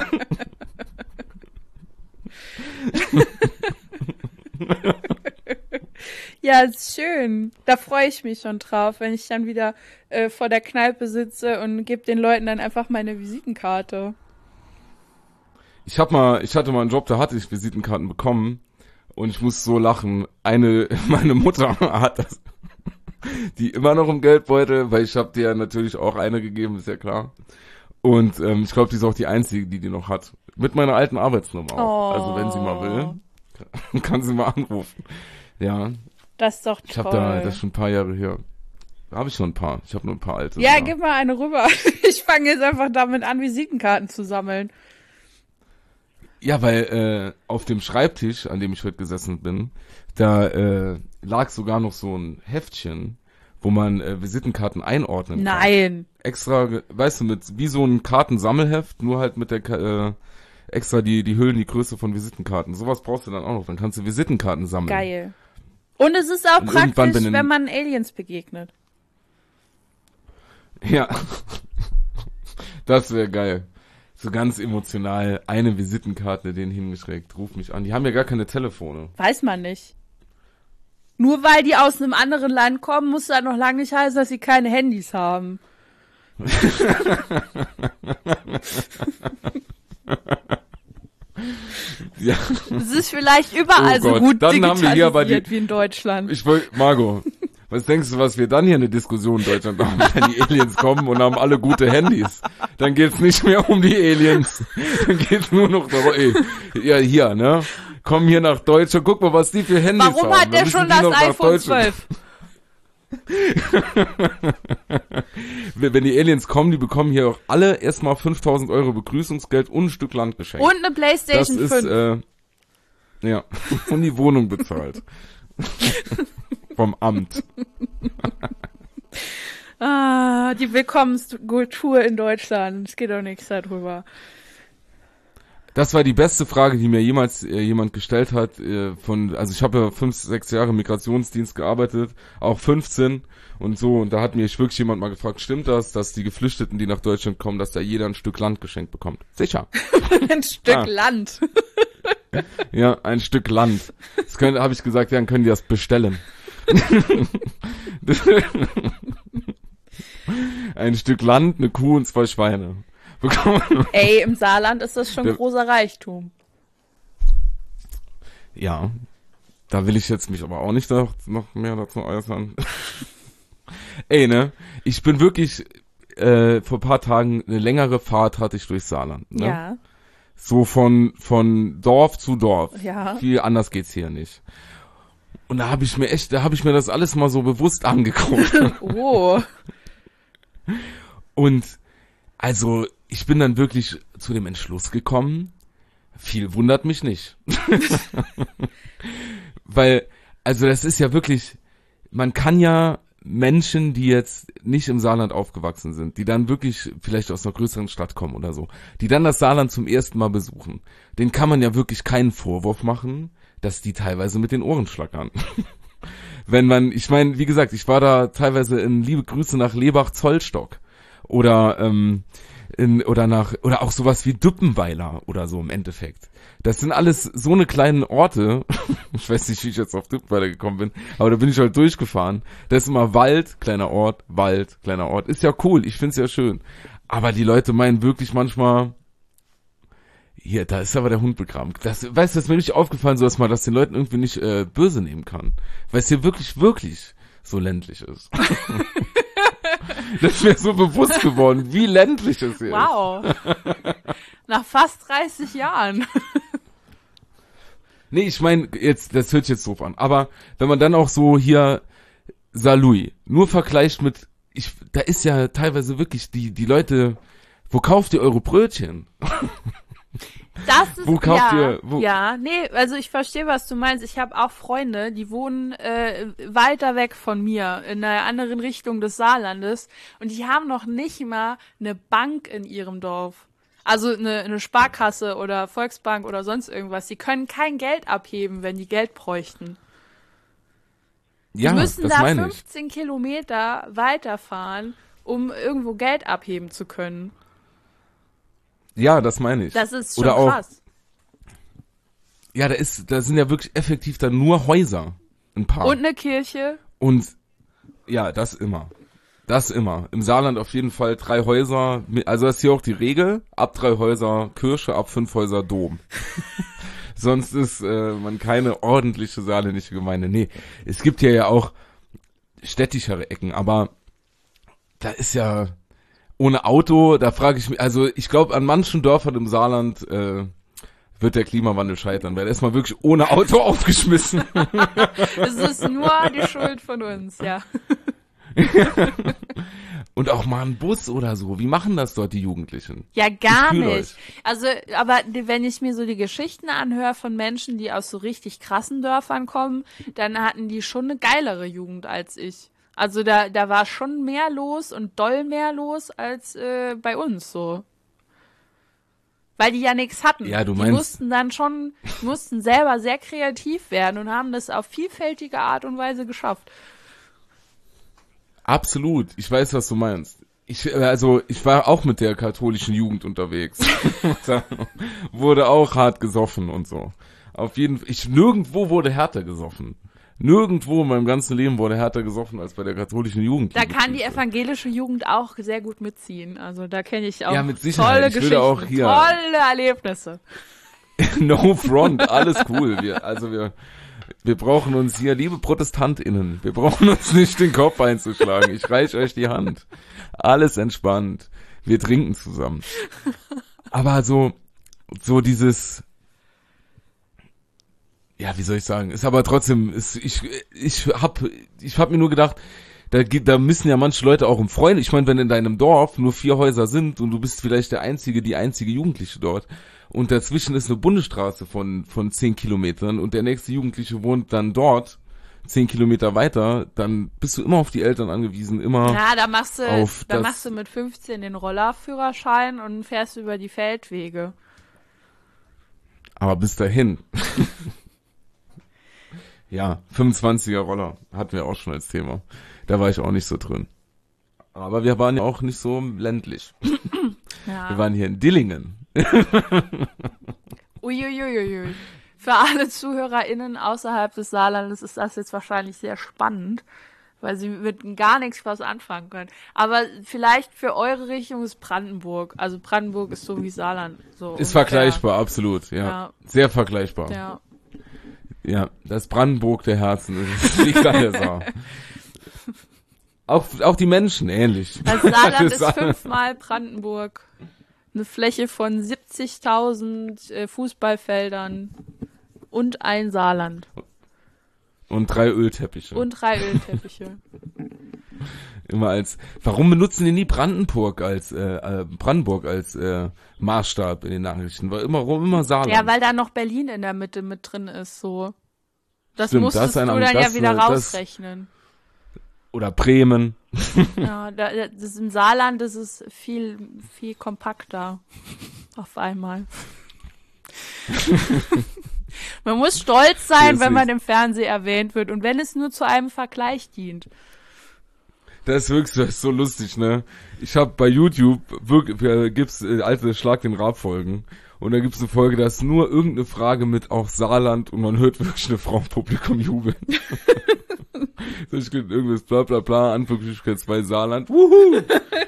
[SPEAKER 1] Ja, ist schön. Da freue ich mich schon drauf, wenn ich dann wieder äh, vor der Kneipe sitze und gebe den Leuten dann einfach meine Visitenkarte.
[SPEAKER 3] Ich hab mal, ich hatte mal einen Job, da hatte ich Visitenkarten bekommen und ich muss so lachen. Eine, meine Mutter hat das, die immer noch im Geldbeutel, weil ich habe dir natürlich auch eine gegeben, ist ja klar. Und ähm, ich glaube, die ist auch die einzige, die die noch hat. Mit meiner alten Arbeitsnummer auch.
[SPEAKER 1] Oh.
[SPEAKER 3] Also wenn sie mal will, kann sie mal anrufen. Ja,
[SPEAKER 1] Das ist doch toll.
[SPEAKER 3] ich habe da, das ist schon ein paar Jahre her. Da habe ich noch ein paar. Ich habe nur ein paar alte.
[SPEAKER 1] ja,
[SPEAKER 3] sogar.
[SPEAKER 1] gib mal eine rüber. Ich fange jetzt einfach damit an, Visitenkarten zu sammeln.
[SPEAKER 3] Ja, weil äh, auf dem Schreibtisch, an dem ich heute gesessen bin, da äh, lag sogar noch so ein Heftchen, wo man äh, Visitenkarten einordnen kann.
[SPEAKER 1] Nein.
[SPEAKER 3] Extra, weißt du, mit wie so ein Kartensammelheft, nur halt mit der äh, extra die die Hüllen, die Größe von Visitenkarten. Sowas brauchst du dann auch noch, dann kannst du Visitenkarten sammeln.
[SPEAKER 1] Geil. Und es ist auch
[SPEAKER 3] Und
[SPEAKER 1] praktisch,
[SPEAKER 3] wenn,
[SPEAKER 1] wenn man Aliens begegnet.
[SPEAKER 3] Ja, das wäre geil. So ganz emotional, eine Visitenkarte denen hingeschickt, ruf mich an. Die haben ja gar keine Telefone.
[SPEAKER 1] Weiß man nicht. Nur weil die aus einem anderen Land kommen, muss das noch lange nicht heißen, dass sie keine Handys haben.
[SPEAKER 3] Ja.
[SPEAKER 1] Es ist vielleicht überall
[SPEAKER 3] Oh
[SPEAKER 1] so
[SPEAKER 3] Gott,
[SPEAKER 1] gut
[SPEAKER 3] dann haben wir hier aber die,
[SPEAKER 1] wie in Deutschland.
[SPEAKER 3] Ich wollte, Margot, was denkst du, was wir dann hier eine Diskussion in Deutschland haben, wenn die Aliens kommen und haben alle gute Handys? Dann geht's nicht mehr um die Aliens. Dann geht's nur noch darum, ey, ja, hier, ne? Komm hier nach Deutschland, guck mal, was die für Handys
[SPEAKER 1] Warum
[SPEAKER 3] haben.
[SPEAKER 1] hat der
[SPEAKER 3] Dann
[SPEAKER 1] schon
[SPEAKER 3] müssen die
[SPEAKER 1] das
[SPEAKER 3] noch nach
[SPEAKER 1] iPhone
[SPEAKER 3] Deutschland.
[SPEAKER 1] zwölf?
[SPEAKER 3] Wenn die Aliens kommen, die bekommen hier auch alle erstmal fünftausend Euro Begrüßungsgeld und ein Stück Land geschenkt.
[SPEAKER 1] Und eine PlayStation
[SPEAKER 3] das ist,
[SPEAKER 1] fünf.
[SPEAKER 3] Äh, ja, und die Wohnung bezahlt. Vom Amt.
[SPEAKER 1] Ah, die Willkommenskultur in Deutschland. Es geht doch nichts darüber.
[SPEAKER 3] Das war die beste Frage, die mir jemals äh, jemand gestellt hat. Äh, von, also ich habe ja fünf, sechs Jahre im Migrationsdienst gearbeitet, auch fünfzehn und so. Und da hat mich wirklich jemand mal gefragt, stimmt das, dass die Geflüchteten, die nach Deutschland kommen, dass da jeder ein Stück Land geschenkt bekommt? Sicher.
[SPEAKER 1] Ein Stück
[SPEAKER 3] Ah.
[SPEAKER 1] Land.
[SPEAKER 3] Ja, ein Stück Land. Das können, habe ich gesagt, ja, dann können die das bestellen. Ein Stück Land, eine Kuh und zwei Schweine.
[SPEAKER 1] Ey, im Saarland ist das schon
[SPEAKER 3] Der-
[SPEAKER 1] großer Reichtum.
[SPEAKER 3] Ja, da will ich jetzt mich aber auch nicht noch, noch mehr dazu äußern. Ey, ne, ich bin wirklich, äh, vor ein paar Tagen eine längere Fahrt hatte ich durchs Saarland, ne?
[SPEAKER 1] Ja,
[SPEAKER 3] So von, von Dorf zu Dorf.
[SPEAKER 1] ja.
[SPEAKER 3] Viel anders geht's hier nicht. Und da habe ich mir echt, da habe ich mir das alles mal so bewusst angeguckt.
[SPEAKER 1] Oh.
[SPEAKER 3] Und also, ich bin dann wirklich zu dem Entschluss gekommen, viel wundert mich nicht. Weil, also das ist ja wirklich, man kann ja Menschen, die jetzt nicht im Saarland aufgewachsen sind, die dann wirklich vielleicht aus einer größeren Stadt kommen oder so, die dann das Saarland zum ersten Mal besuchen, denen kann man ja wirklich keinen Vorwurf machen, dass die teilweise mit den Ohren schlackern. Wenn man, ich meine, wie gesagt, ich war da teilweise in liebe Grüße nach Lebach-Zollstock oder ähm, in, oder nach oder auch sowas wie Düppenweiler oder so im Endeffekt. Das sind alles so eine kleinen Orte. Ich weiß nicht, wie ich jetzt auf Düppenweiler gekommen bin, aber da bin ich halt durchgefahren. Da ist immer Wald, kleiner Ort, Wald, kleiner Ort. Ist ja cool, ich find's ja schön. Aber die Leute meinen wirklich manchmal, hier, da ist aber der Hund begraben. Das, weißt du, das ist mir richtig aufgefallen, so dass man das den Leuten irgendwie nicht äh, böse nehmen kann. Weil es hier wirklich, wirklich so ländlich ist. Das ist mir so bewusst geworden, wie ländlich es hier
[SPEAKER 1] Wow. Nach fast dreißig Jahren.
[SPEAKER 3] ist. Nee, ich meine, jetzt, das hört sich jetzt doof an. Aber wenn man dann auch so hier Saarlouis nur vergleicht mit, ich, da ist ja teilweise wirklich die, die Leute, wo kauft ihr eure Brötchen?
[SPEAKER 1] Das ist,
[SPEAKER 3] Wo kauft
[SPEAKER 1] ja,
[SPEAKER 3] ihr- wo-
[SPEAKER 1] ja, nee, also ich verstehe, was du meinst. Ich habe auch Freunde, die wohnen äh, weiter weg von mir, in einer anderen Richtung des Saarlandes, und die haben noch nicht mal eine Bank in ihrem Dorf. Also eine, eine Sparkasse oder Volksbank oder sonst irgendwas. Die können kein Geld abheben, wenn die Geld bräuchten. Die
[SPEAKER 3] Ja,
[SPEAKER 1] müssen
[SPEAKER 3] das
[SPEAKER 1] da
[SPEAKER 3] meine ich.
[SPEAKER 1] fünfzehn Kilometer weiterfahren, um irgendwo Geld abheben zu können.
[SPEAKER 3] Ja, das meine ich.
[SPEAKER 1] Das ist schon
[SPEAKER 3] Oder auch,
[SPEAKER 1] krass.
[SPEAKER 3] ja, da ist, da sind ja wirklich effektiv dann nur Häuser, ein paar.
[SPEAKER 1] Und eine Kirche.
[SPEAKER 3] Und ja, das immer. Das immer. Im Saarland auf jeden Fall drei Häuser, mit- also das ist hier auch die Regel, ab drei Häuser Kirche, ab fünf Häuser Dom. Sonst ist äh, man keine ordentliche saarländische Gemeinde. Nee, es gibt hier ja auch städtischere Ecken, aber da ist ja ohne Auto, da frage ich mich, also ich glaube, an manchen Dörfern im Saarland äh, wird der Klimawandel scheitern, weil da ist man wirklich ohne Auto aufgeschmissen.
[SPEAKER 1] Es ist nur die Schuld von uns, ja.
[SPEAKER 3] Und auch mal ein Bus oder so. Wie machen das dort die Jugendlichen?
[SPEAKER 1] Ja, gar
[SPEAKER 3] Ich fühl
[SPEAKER 1] nicht.
[SPEAKER 3] euch.
[SPEAKER 1] Also, aber wenn ich mir so die Geschichten anhöre von Menschen, die aus so richtig krassen Dörfern kommen, dann hatten die schon eine geilere Jugend als ich. Also da, da war schon mehr los und doll mehr los als äh, bei uns so. Weil die ja nichts hatten.
[SPEAKER 3] Ja, du
[SPEAKER 1] die
[SPEAKER 3] meinst-
[SPEAKER 1] mussten dann schon, mussten selber sehr kreativ werden und haben das auf vielfältige Art und Weise geschafft.
[SPEAKER 3] Absolut. Ich weiß, was du meinst. Ich, also, ich war auch mit der katholischen Jugend unterwegs. Da wurde auch hart gesoffen und so. Auf jeden Fall. Ich, nirgendwo wurde härter gesoffen. Nirgendwo in meinem ganzen Leben wurde härter gesoffen als bei der katholischen Jugend.
[SPEAKER 1] Da
[SPEAKER 3] liebe
[SPEAKER 1] kann die
[SPEAKER 3] Grüße.
[SPEAKER 1] evangelische Jugend auch sehr gut mitziehen. Also da kenne ich auch
[SPEAKER 3] Ja, mit Sicherheit.
[SPEAKER 1] tolle
[SPEAKER 3] Ich würde
[SPEAKER 1] Geschichten,
[SPEAKER 3] auch hier-
[SPEAKER 1] tolle Erlebnisse.
[SPEAKER 3] No front, alles cool. Wir, also wir, wir brauchen uns hier, liebe ProtestantInnen, wir brauchen uns nicht den Kopf einzuschlagen. Ich reiche euch die Hand. Alles entspannt. Wir trinken zusammen. Aber so, so dieses, ja, wie soll ich sagen, ist aber trotzdem, ist, ich, ich hab, ich hab mir nur gedacht, da, geht- da müssen ja manche Leute auch im Freund, ich meine, wenn in deinem Dorf nur vier Häuser sind und du bist vielleicht der einzige, die einzige Jugendliche dort und dazwischen ist eine Bundesstraße von, von zehn Kilometern und der nächste Jugendliche wohnt dann dort zehn Kilometer weiter, dann bist du immer auf die Eltern angewiesen, immer.
[SPEAKER 1] Ja, da machst du,
[SPEAKER 3] auf
[SPEAKER 1] da
[SPEAKER 3] das-
[SPEAKER 1] machst du mit fünfzehn den Rollerführerschein und fährst über die Feldwege.
[SPEAKER 3] Aber bis dahin. Ja, fünfundzwanziger Roller hatten wir auch schon als Thema. Da war ich auch nicht so drin. Aber wir waren ja auch nicht so ländlich. Wir
[SPEAKER 1] Ja.
[SPEAKER 3] waren hier in Dillingen.
[SPEAKER 1] Uiuiuiui. Für alle ZuhörerInnen außerhalb des Saarlandes ist das jetzt wahrscheinlich sehr spannend, weil sie mit gar nichts was anfangen können. Aber vielleicht für eure Richtung ist Brandenburg. Also Brandenburg ist so wie Saarland. So
[SPEAKER 3] Ist
[SPEAKER 1] ungefähr.
[SPEAKER 3] vergleichbar, absolut. Ja,
[SPEAKER 1] Ja.
[SPEAKER 3] sehr vergleichbar.
[SPEAKER 1] Ja.
[SPEAKER 3] Ja, das Brandenburg der Herzen. Das liegt an der Saar. Auch, auch die Menschen ähnlich.
[SPEAKER 1] Das Saarland
[SPEAKER 3] Das
[SPEAKER 1] ist
[SPEAKER 3] Saarland-
[SPEAKER 1] fünfmal Brandenburg. Eine Fläche von siebzigtausend äh, Fußballfeldern und ein Saarland.
[SPEAKER 3] Und drei Ölteppiche.
[SPEAKER 1] Und drei Ölteppiche.
[SPEAKER 3] Immer als, warum benutzen die nie Brandenburg als, äh, äh, Brandenburg als, äh, Maßstab in den Nachrichten? War immer, warum immer Saarland?
[SPEAKER 1] Ja, weil da noch Berlin in der Mitte mit drin ist, so. Das
[SPEAKER 3] Stimmt,
[SPEAKER 1] musstest
[SPEAKER 3] das ist ein-
[SPEAKER 1] du dann
[SPEAKER 3] das,
[SPEAKER 1] ja wieder
[SPEAKER 3] äh, das-
[SPEAKER 1] rausrechnen.
[SPEAKER 3] Oder Bremen.
[SPEAKER 1] Ja, da, das ist im Saarland, das ist viel, viel kompakter. Auf einmal. Man muss stolz sein,
[SPEAKER 3] Hier
[SPEAKER 1] wenn
[SPEAKER 3] ist
[SPEAKER 1] man
[SPEAKER 3] nicht-
[SPEAKER 1] im Fernsehen erwähnt wird und wenn es nur zu einem Vergleich dient.
[SPEAKER 3] Das ist wirklich das ist so lustig, ne? Ich habe bei YouTube wirklich, äh, gibt's äh, alte Schlag den Rab Folgen und da gibt's eine Folge, da ist nur irgendeine Frage mit auch Saarland und man hört wirklich eine Frau im Publikum jubeln. So steht irgendwas bla bla bla, Anführungsstriche zwei Saarland. Wuhu!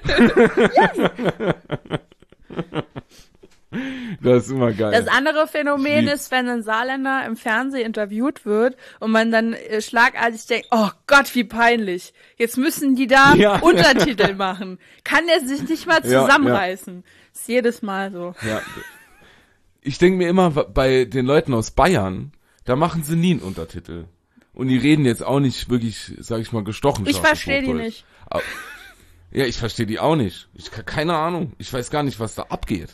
[SPEAKER 3] Das ist immer geil.
[SPEAKER 1] Das andere Phänomen
[SPEAKER 3] lieb's.
[SPEAKER 1] ist, wenn ein Saarländer im Fernsehen interviewt wird und man dann äh, schlagartig denkt, oh Gott, wie peinlich. Jetzt müssen die da
[SPEAKER 3] Ja.
[SPEAKER 1] Untertitel machen. Kann er sich nicht mal
[SPEAKER 3] Ja,
[SPEAKER 1] zusammenreißen. Ist jedes Mal so.
[SPEAKER 3] Ja. Ich denke mir immer, bei den Leuten aus Bayern, da machen sie nie einen Untertitel. Und die reden jetzt auch nicht wirklich, sag ich mal, gestochen.
[SPEAKER 1] Ich
[SPEAKER 3] scharfes
[SPEAKER 1] verstehe die
[SPEAKER 3] Hochdeutsch.
[SPEAKER 1] nicht.
[SPEAKER 3] Aber- Ja, ich verstehe die auch nicht. Ich keine Ahnung. Ich weiß gar nicht, was da abgeht.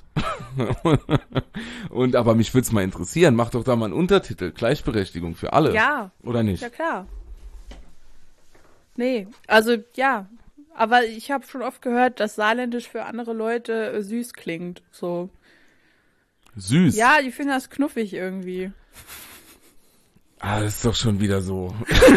[SPEAKER 3] Und aber mich würde es mal interessieren. Mach doch da mal einen Untertitel. Gleichberechtigung für alle.
[SPEAKER 1] Ja,
[SPEAKER 3] Oder nicht?
[SPEAKER 1] ja klar. Nee, also ja. Aber ich habe schon oft gehört, dass Saarländisch für andere Leute äh, süß klingt. So.
[SPEAKER 3] Süß.
[SPEAKER 1] Ja, die finden das knuffig irgendwie.
[SPEAKER 3] Ah, das ist doch schon wieder so.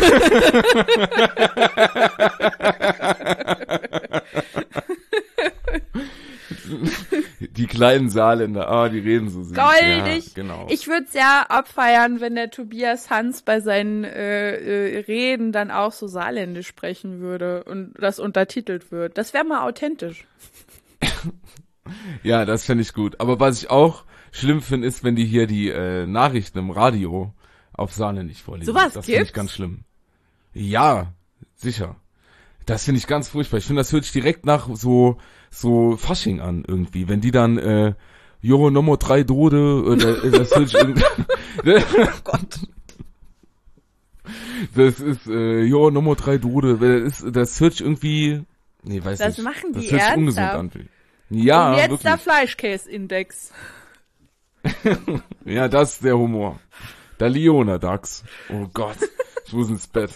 [SPEAKER 3] Die kleinen Saarländer, ah, die reden so süß.
[SPEAKER 1] Goldig.
[SPEAKER 3] Ja, genau.
[SPEAKER 1] Ich würde es ja abfeiern, wenn der Tobias Hans bei seinen äh, äh, Reden dann auch so saarländisch sprechen würde und das untertitelt wird. Das wäre mal authentisch.
[SPEAKER 3] Ja, das fände ich gut. Aber was ich auch schlimm finde, ist, wenn die hier die äh, Nachrichten im Radio auf Saarländisch vorlesen.
[SPEAKER 1] Sowas
[SPEAKER 3] Das finde ich
[SPEAKER 1] gibt's?
[SPEAKER 3] ganz schlimm. Ja, sicher. Das finde ich ganz furchtbar. Ich finde, das hört sich direkt nach so so Fasching an irgendwie. Wenn die dann äh, Jo, Nummer drei Dode, oder äh, das hört sich irgendwie... oh Gott. Das ist, äh, Jo, Nummer drei Dode. Das, ist, das hört sich irgendwie... Nee, weiß
[SPEAKER 1] Das
[SPEAKER 3] nicht.
[SPEAKER 1] machen die
[SPEAKER 3] das hört sich ungesund
[SPEAKER 1] ernsthaft?
[SPEAKER 3] an. Ja,
[SPEAKER 1] Und jetzt
[SPEAKER 3] wirklich.
[SPEAKER 1] der Fleischkäse-Index.
[SPEAKER 3] Ja, das ist der Humor. Der Leona-Dachs. Oh Gott, ich muss ins Bett.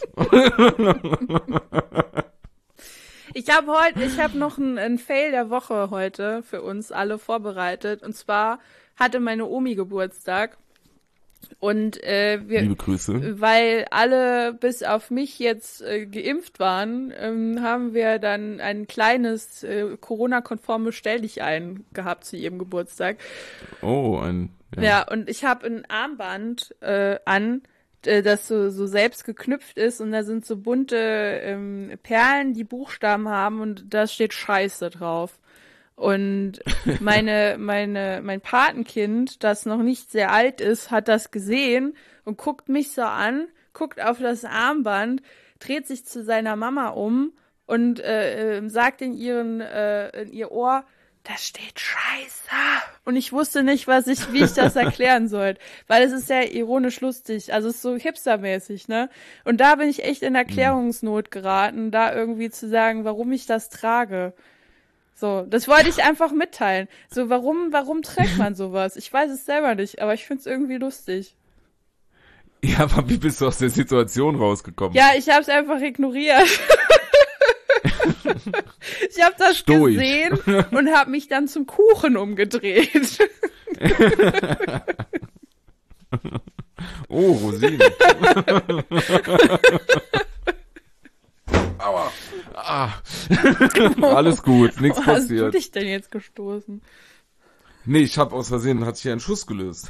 [SPEAKER 1] Ich habe heute, ich habe noch einen, einen Fail der Woche heute für uns alle vorbereitet. Und zwar hatte meine Omi Geburtstag. Und äh, wir,
[SPEAKER 3] Liebe Grüße.
[SPEAKER 1] weil alle bis auf mich jetzt äh, geimpft waren, ähm, haben wir dann ein kleines äh, Corona-konformes Stell-dich-ein gehabt zu ihrem Geburtstag.
[SPEAKER 3] Oh, ein...
[SPEAKER 1] Ja, ja und ich habe ein Armband äh, an, äh, das so, so selbst geknüpft ist und da sind so bunte ähm, Perlen, die Buchstaben haben und da steht Scheiße drauf. Und meine, meine, mein Patenkind, das noch nicht sehr alt ist, hat das gesehen und guckt mich so an, guckt auf das Armband, dreht sich zu seiner Mama um und äh, äh, sagt in ihren, äh, in ihr Ohr, da steht Scheiße. Und ich wusste nicht, was ich, wie ich das erklären soll, weil es ist ja ironisch lustig, also es ist so hipstermäßig, ne? Und da bin ich echt in Erklärungsnot geraten, da irgendwie zu sagen, warum ich das trage. So, das wollte ich einfach mitteilen. So, warum, warum trägt man sowas? Ich weiß es selber nicht, aber ich find's irgendwie lustig.
[SPEAKER 3] Ja, aber wie bist du aus der Situation rausgekommen?
[SPEAKER 1] Ja, ich hab's einfach ignoriert. Ich hab das
[SPEAKER 3] Stoisch.
[SPEAKER 1] gesehen und hab mich dann zum Kuchen umgedreht.
[SPEAKER 3] Oh, Rosinen. Aua. Ah. Alles gut, nichts
[SPEAKER 1] Wo hast du
[SPEAKER 3] passiert.
[SPEAKER 1] dich denn jetzt gestoßen?
[SPEAKER 3] Nee, ich hab aus Versehen, hat sich hier ein Schuss gelöst.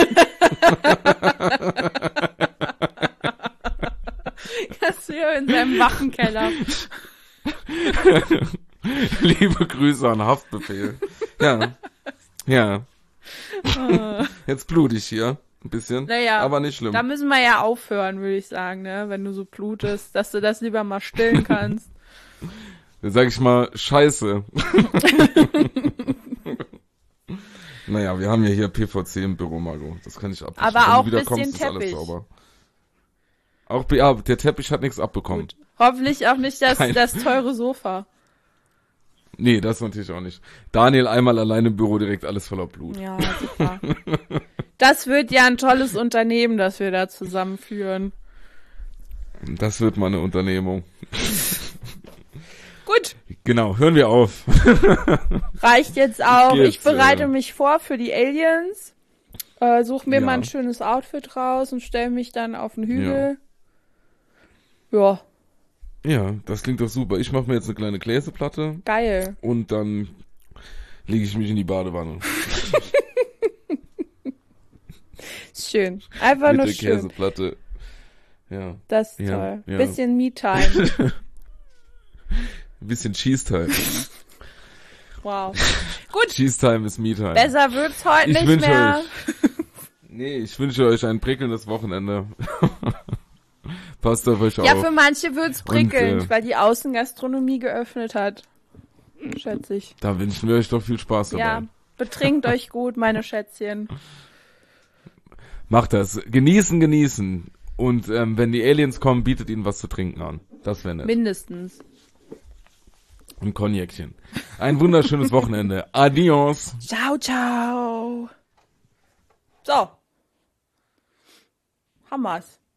[SPEAKER 1] Das hier in seinem Waffenkeller.
[SPEAKER 3] Liebe Grüße an Haftbefehl. Ja. Ja. Jetzt blut ich hier. Ein bisschen.
[SPEAKER 1] Naja,
[SPEAKER 3] aber nicht schlimm.
[SPEAKER 1] Da müssen wir ja aufhören, würde ich sagen, ne? Wenn du so blutest, dass du das lieber mal stillen kannst.
[SPEAKER 3] Dann sag ich mal, scheiße. Naja, wir haben ja hier P V C im Büro, Margot. Das kann ich abwischen.
[SPEAKER 1] Aber
[SPEAKER 3] Wenn
[SPEAKER 1] auch
[SPEAKER 3] du wieder
[SPEAKER 1] bisschen
[SPEAKER 3] kommst, ist alles
[SPEAKER 1] Teppich.
[SPEAKER 3] sauber. Auch, ja, der Teppich hat nichts abbekommen.
[SPEAKER 1] Gut. Hoffentlich auch nicht das,
[SPEAKER 3] Kein-
[SPEAKER 1] das teure Sofa.
[SPEAKER 3] Nee, das natürlich auch nicht. Daniel einmal allein im Büro, direkt alles voller Blut.
[SPEAKER 1] Ja, super. Das wird ja ein tolles Unternehmen, das wir da zusammenführen.
[SPEAKER 3] Das wird mal eine Unternehmung.
[SPEAKER 1] Gut,
[SPEAKER 3] Genau, hören wir auf.
[SPEAKER 1] reicht jetzt auch.
[SPEAKER 3] Jetzt,
[SPEAKER 1] Ich bereite
[SPEAKER 3] äh,
[SPEAKER 1] mich vor für die Aliens. Äh, suche mir
[SPEAKER 3] Ja.
[SPEAKER 1] mal ein schönes Outfit raus und stelle mich dann auf den Hügel. Ja,
[SPEAKER 3] Ja, das klingt doch super. Ich mache mir jetzt eine kleine Käseplatte
[SPEAKER 1] geil.
[SPEAKER 3] und dann lege ich mich in die Badewanne.
[SPEAKER 1] Schön. Einfach
[SPEAKER 3] Mit
[SPEAKER 1] nur
[SPEAKER 3] der
[SPEAKER 1] schön.
[SPEAKER 3] Käseplatte. Ja.
[SPEAKER 1] Das ist
[SPEAKER 3] Ja,
[SPEAKER 1] toll.
[SPEAKER 3] ja.
[SPEAKER 1] Bisschen Me-Time.
[SPEAKER 3] Ein bisschen Cheese Time.
[SPEAKER 1] Wow. Gut,
[SPEAKER 3] Cheese Time ist Me Time.
[SPEAKER 1] besser wird's heute
[SPEAKER 3] Ich
[SPEAKER 1] nicht
[SPEAKER 3] wünsche
[SPEAKER 1] mehr.
[SPEAKER 3] euch- Nee, ich wünsche euch ein prickelndes Wochenende. Passt auf euch
[SPEAKER 1] Ja,
[SPEAKER 3] auf.
[SPEAKER 1] für manche wird's prickelnd,
[SPEAKER 3] äh,
[SPEAKER 1] weil die Außengastronomie geöffnet hat. Schätze ich.
[SPEAKER 3] Da wünschen wir euch doch viel Spaß dabei.
[SPEAKER 1] Ja, betrinkt euch gut, meine Schätzchen.
[SPEAKER 3] Macht das. Genießen, genießen. Und ähm, wenn die Aliens kommen, bietet ihnen was zu trinken an. Das wäre nett.
[SPEAKER 1] Mindestens.
[SPEAKER 3] Ein Cognacchen. Ein wunderschönes Wochenende. Adios.
[SPEAKER 1] Ciao, ciao. So. Hammer's.